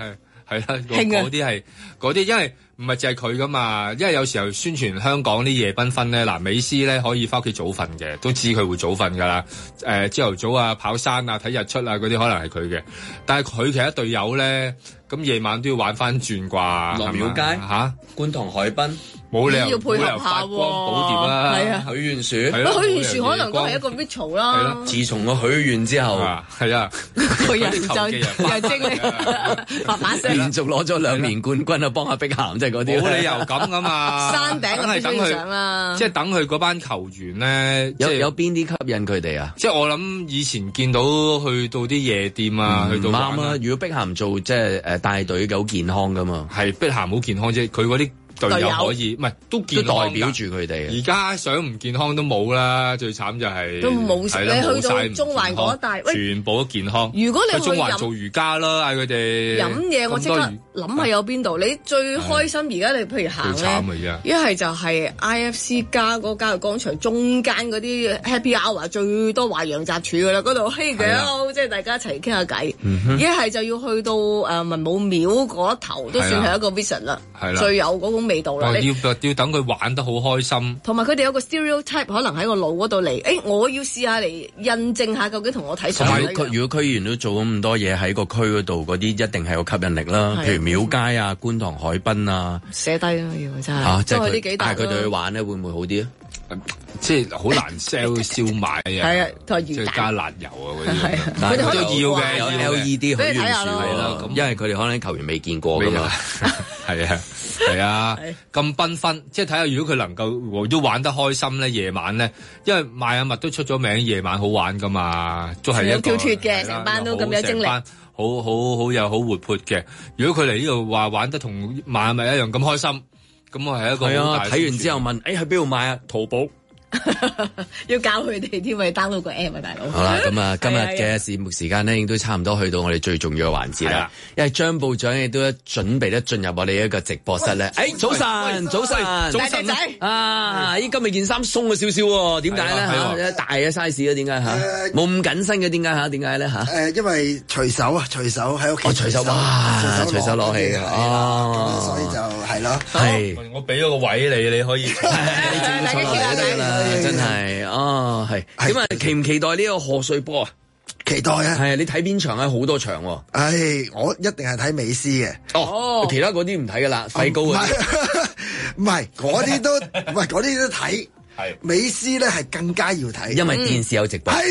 嗰啲，因為唔係淨係佢噶嘛，因為有時候宣傳香港啲夜繽紛咧，嗱美斯咧可以翻屋企早瞓嘅，都知佢會早瞓噶啦。朝頭早啊，跑山啊，睇日出啊，嗰啲可能係佢嘅。但係佢其他隊友咧，咁夜晚都要玩翻轉啩。 落廟街嚇，觀塘海濱。 冇理由要配合下發光寶碟啦， 係啊， 許願樹， 許願樹可能都係一個 ritual 啦。 係啦，自從個許願之後， 係啊， 個人就又精力，發馬聲， 連續攞咗2年冠軍啊，幫下碧咸即係嗰啲， 冇理由咁噶嘛。 山頂係等佢啦， 即係等佢嗰班球員咧， 有邊啲吸引佢哋啊？ 即係我諗以前見到去到啲夜店啊，去到啱啊！如果碧咸做即係帶隊嘅好健康噶嘛， 係碧咸好健康啫，佢嗰啲。隊友可以，唔係都代表住佢哋。 而家想唔健康都冇啦，最慘就係都冇食。你去到中環嗰一帶， 全部都健康。 如果你去中環做瑜伽啦，嗌佢哋飲嘢，我即刻諗下有邊度。你最開心而家你譬如行咧，一係就係 IFC 加嗰郊野廣場中間嗰啲 Happy Hour 最多華洋雜處噶啦，嗰度Hey girl，即係大家一齊傾下偈。一係就要去到文武廟嗰頭，都算係一個 visit 啦，最有嗰種味道啦。 要等佢玩得好開心， 同埋佢哋有個 stereotype 可能喺個腦嗰度嚟，我要試下嚟印證下究竟同我睇相。 如果區議員都做咁多嘢喺個區嗰度，嗰啲一定係有吸引力啦。譬如廟街啊、觀塘海濱啊， 寫低啦要真係。 即係佢帶佢哋去玩咧，會唔會好啲啊？ 即係好難 sell 燒賣啊， 係啊，同埋即係加辣油啊嗰啲， 佢哋都要嘅， 有 LED 許願樹係啦，咁因為佢哋可能球員未見過㗎嘛， 係啊，咁繽紛，即係睇下如果佢能夠都玩得開心咧，夜晚咧，因為邁阿密都出咗名，夜晚好玩㗎嘛，都係一個跳脫嘅，成班都咁有精力， 好又好活潑嘅。如果佢嚟呢度話玩得同邁阿密一樣咁開心。咁我係一個好大睇完之後問，喺邊度買啊？淘寶要教佢哋添，咪 download 個 app 啊，大佬。 好啦，咁啊，今日嘅節目時間咧，亦都差唔多去到我哋最重要嘅環節啦。因為張部長亦都準備咧進入我哋一個直播室咧。早晨，早晨， 仔啊！今日件衫鬆咗少少喎，點解咧？大嘅 size 啊，點解嚇？冇咁緊身嘅，點解嚇？點解咧嚇？ 因為隨手喺屋企。 隨手哇！隨手攞起嘅，所以就係咯。 係。 我俾咗個位你可以。 你自己坐落嚟得啦。真係係點啊？期唔期待呢個賀歲波啊？ 期待啊！ 係啊，你睇邊場啊？好多場喎。 我一定係睇美斯嘅。 哦，其他嗰啲唔睇噶啦，費高啊。 唔係嗰啲都睇。係美斯咧係更加要睇， 因為電視有直播。 係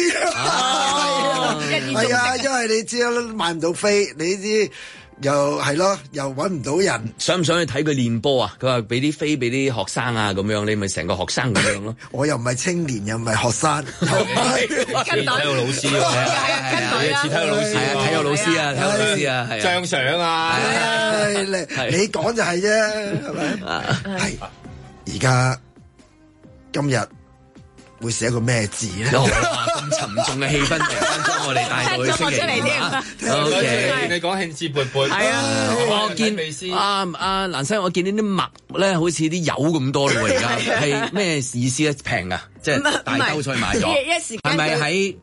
啊，因為你知啦，買唔到飛，你知。又係咯，又揾唔到人， 想唔想去睇佢練波啊？佢話俾啲飛俾啲學生啊，咁樣你咪成個學生咁樣咯。 我又唔係青年，又唔係學生， 體育老師喎，似體育老師， 體育老師啊，體育老師啊， 張相啊， 你講就係啫，係咪？係而家今日會寫一個咩字咧？ 咁沉重嘅氣氛，突然間將我哋帶到去星期五。OK， 你講興致勃勃。 係啊，我見阿蘭生，我見呢啲咧好似啲油咁多咯喎，而家係咩意思咧？平啊，即係大兜菜買咗， 一時間係咪喺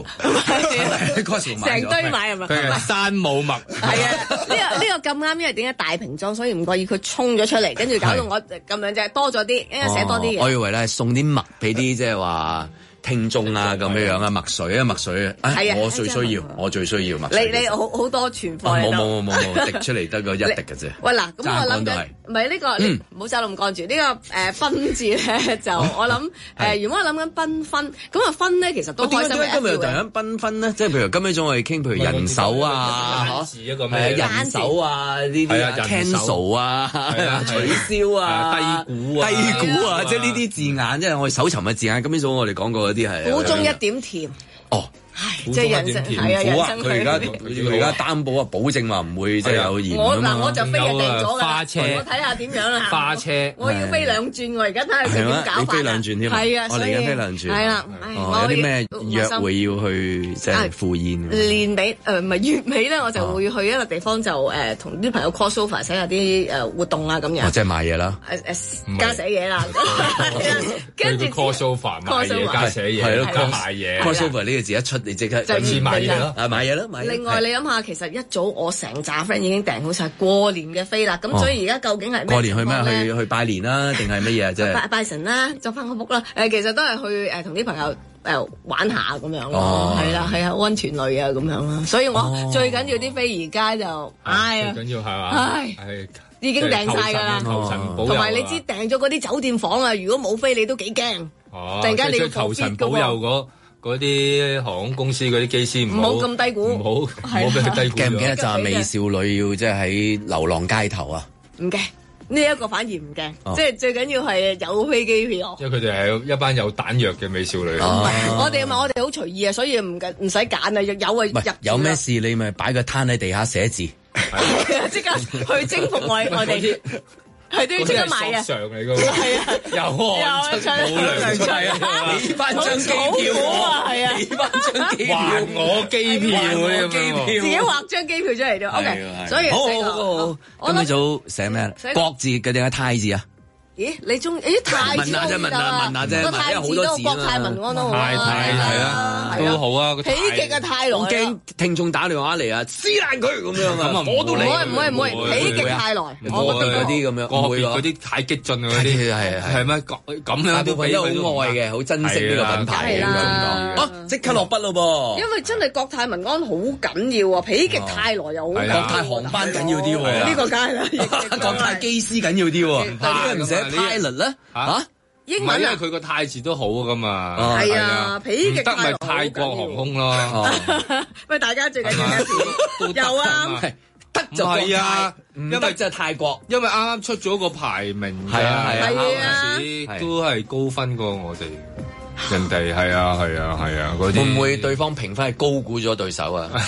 Costco？Costco 買成堆買係咪？ 佢係山姆麥。 係啊，呢個咁啱，因為點解大瓶裝，所以唔覺意佢衝咗出嚟，跟住搞到我咁樣啫，多咗啲，因為寫多啲嘢。 我以為咧送啲麥俾啲即係話聽眾啊咁樣啊，麥水啊麥水啊，我最需要麥水。 你好多存貨喺度。 冇滴出嚟得個一滴嘅啫。 喂嗱，咁我諗緊，唔係呢個，唔好走咁幹住呢個分字咧，就我諗原本我諗緊繽紛，咁啊分咧其實都開心嘅。 今日又突然間繽紛咧，即係譬如今日仲我哋傾，譬如人手啊， 一個咩人手啊呢啲 cancel 啊，取消啊，低估啊，即係呢啲字眼，即係我哋搜尋嘅字眼。今朝早我哋講過嗰啲係苦中一點甜。 哦。 即係人生係啊，人生佢而家擔保啊，保證話唔會即係有延誤啊嘛。 我就飛就定咗㗎， 花車我睇下點樣啦。 花車， 我要飛兩轉喎，而家睇下佢點搞法。 你飛兩轉添啊？ 係啊， 我嚟緊飛兩轉。 係啦， 有啲咩約會要去即係赴宴？ 年尾唔係月尾咧，我就會去一個地方就同啲朋友 cross over 寫下啲活動啊咁樣。 即係買嘢啦， 加寫嘢啦。 跟住 cross over 買嘢加寫嘢， 係咯， 加買嘢。 cross over 呢個字一出，你即刻就買嘢咯， 買嘢咯， 另外你諗下，其實一早我成扎 friend 已經訂好晒過年嘅飛啦，咁所以而家究竟係咩？ 過年去咩？去拜年啦，定係乜嘢啊？即係拜神啦，作翻個屋啦。其實都係去同啲朋友玩下咁樣咯，係啦，係啊，溫泉類啊咁樣啦。所以我最緊要啲飛而家就， 最緊要係嘛？ 係已經訂晒㗎啦，同埋你知訂咗嗰啲酒店房啊，如果冇飛你都幾驚。突然間你要求神保佑嗰啲航空公司嗰啲機師唔好咁低估， 唔好俾佢低估。 記唔記得就係美少女要即係喺流浪街頭啊？ 唔驚，呢一個反而唔驚，即係最緊要係有飛機票。 因為佢哋係一班有彈藥嘅美少女。 我哋好隨意啊，所以唔使揀啊，有啊入。 有咩事你咪擺個攤喺地下寫字， 即刻去征服我哋。係都要即刻買啊！ 常嚟㗎喎， 係啊， 又出冇糧出啊！ 俾翻張機票我， 係啊， 俾翻張機票還我機票嗰啲咁樣， 自己畫張機票出嚟啫。OK，所以好。今朝早寫咩？國字嘅定係泰字啊？ 咦，你中泰字問下啫，問下啫， 個泰字都國泰民安都好泰係啊，都好啊。 喜極嘅泰來， 我驚聽眾打電話嚟啊，撕爛佢咁樣啊！我都嚟， 唔會，喜極泰來， 我覺得嗰啲咁樣， 個別嗰啲太激進嗰啲係咩？咁樣都俾佢好愛嘅，好珍惜呢個品牌嘅。即刻落筆咯噃！ 因為真係國泰民安好緊要啊，喜極泰來又好，國泰航班緊要啲喎， 呢個梗係啦， 國泰機師緊要啲喎，點解唔寫pilot 咧？ 英文因為佢個泰字都好噶嘛， 係啊，否極得咪泰國航空咯。 喂，大家最緊要一條有啊， 得就係啊， 因為就係泰國， 因為啱啱出咗個排名， 係啊， 都係高分過我哋。人哋係啊，嗰啲會唔會對方評分係高估咗對手啊？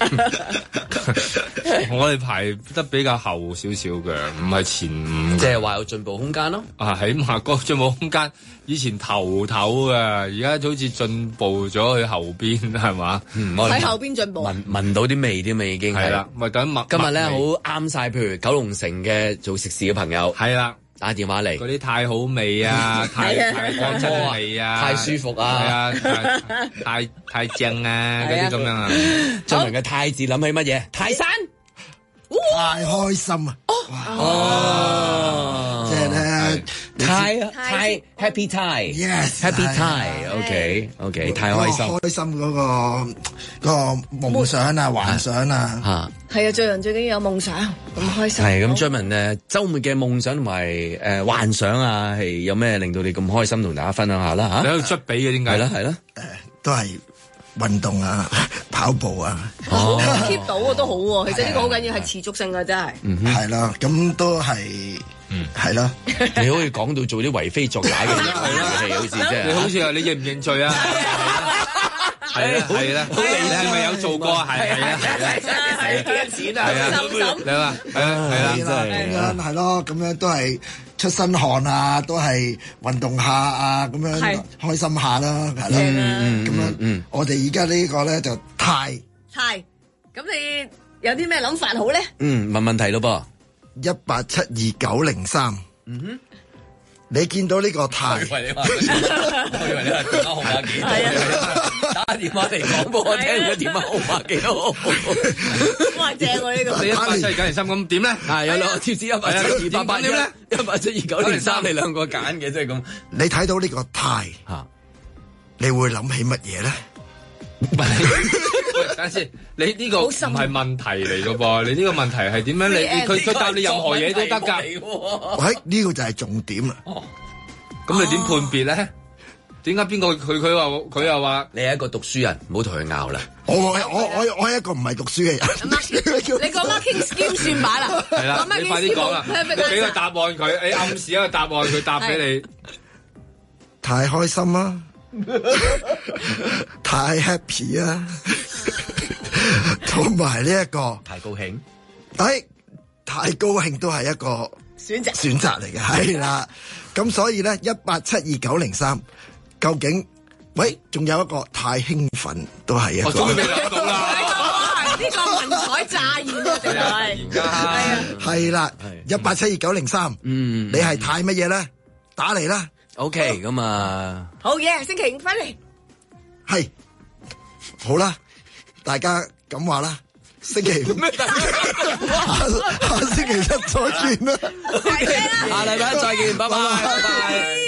我哋排得比較後少少嘅，唔係前五， 即係話有進步空間咯。 起碼個進步空間，以前頭嘅，而家好似進步咗去後邊，係嘛？ 喺後邊進步， 聞到啲味添嘛，已經係啦。 咪等今日咧好啱晒，譬如九龍城嘅做食肆嘅朋友， 係啦。 打電話嚟， 嗰啲太好味啊，太乾真味啊， 太舒服啊， 太正啊，嗰啲咁樣啊。 最明嘅泰字諗起乜嘢？泰山， 太開心啊！即係咧， 太 happy time，yes，happy time，OK，太開心， 開心嗰個夢想啊，幻想啊， 係啊，做人最緊要有夢想，咁開心。 係咁，張文週末嘅夢想同埋幻想啊，係有咩令到你咁開心，同大家分享下啦嚇。 你喺度捽筆嘅點解？ 係啦， 都係運動啊，跑步啊 ，keep 到都好喎。其實呢個好緊要，係持續性嘅真係。 係啦，咁都係。係咯， 你可以講到做啲為非作歹嘅嘢，好似即係， 你好似話你認唔認罪啊？係啦，你係咪有做過啊？係幾多錢啊？ 你話係啦， 真係係咯，咁樣都係出身汗啊，都係運動下啊，咁樣開心下啦，係咯，咁樣。我哋而家呢個咧就泰， 咁你有啲咩諗法好咧？ 問問題咯噃。 1872-903 你見到呢個泰？ 我以為你話電話號碼幾多？打電話嚟講俾我聽個電話號碼幾多？ 哇，正喎呢個！ 你1872903咁點咧？ 係有兩個貼紙1872881點咧？1872903你兩個揀嘅，即係咁。 你睇到呢個泰嚇，你會諗起乜嘢咧？ 喂，等先，你呢個唔係問題嚟嘅噃，你呢個問題係點樣？佢答你任何嘢都得㗎。 喂，呢個就係重點啦。 哦，咁你點判別咧？點解邊個佢又話你係一個讀書人，唔好同佢拗啦。 我係一個唔係讀書嘅人。 你個 marking scheme 算把啦。 係啦，你快啲講啦，俾個答案佢，你暗示一個答案佢答俾你。 太開心啦！太 happy 啊！同埋呢一個太高興， 太高興都係一個選擇嚟嘅，係啦。咁所以咧，1872903，究竟喂，仲有一個太興奮都係一個。 我終於未諗到啦！ 呢個文采乍現啊，定係係啦，1872903，你係太乜嘢咧？打嚟啦！ OK， 咁啊， 好嘢，星期5翻嚟， 係好啦，大家咁話啦，星期5下星期1再見啦， 下禮拜再見，拜拜。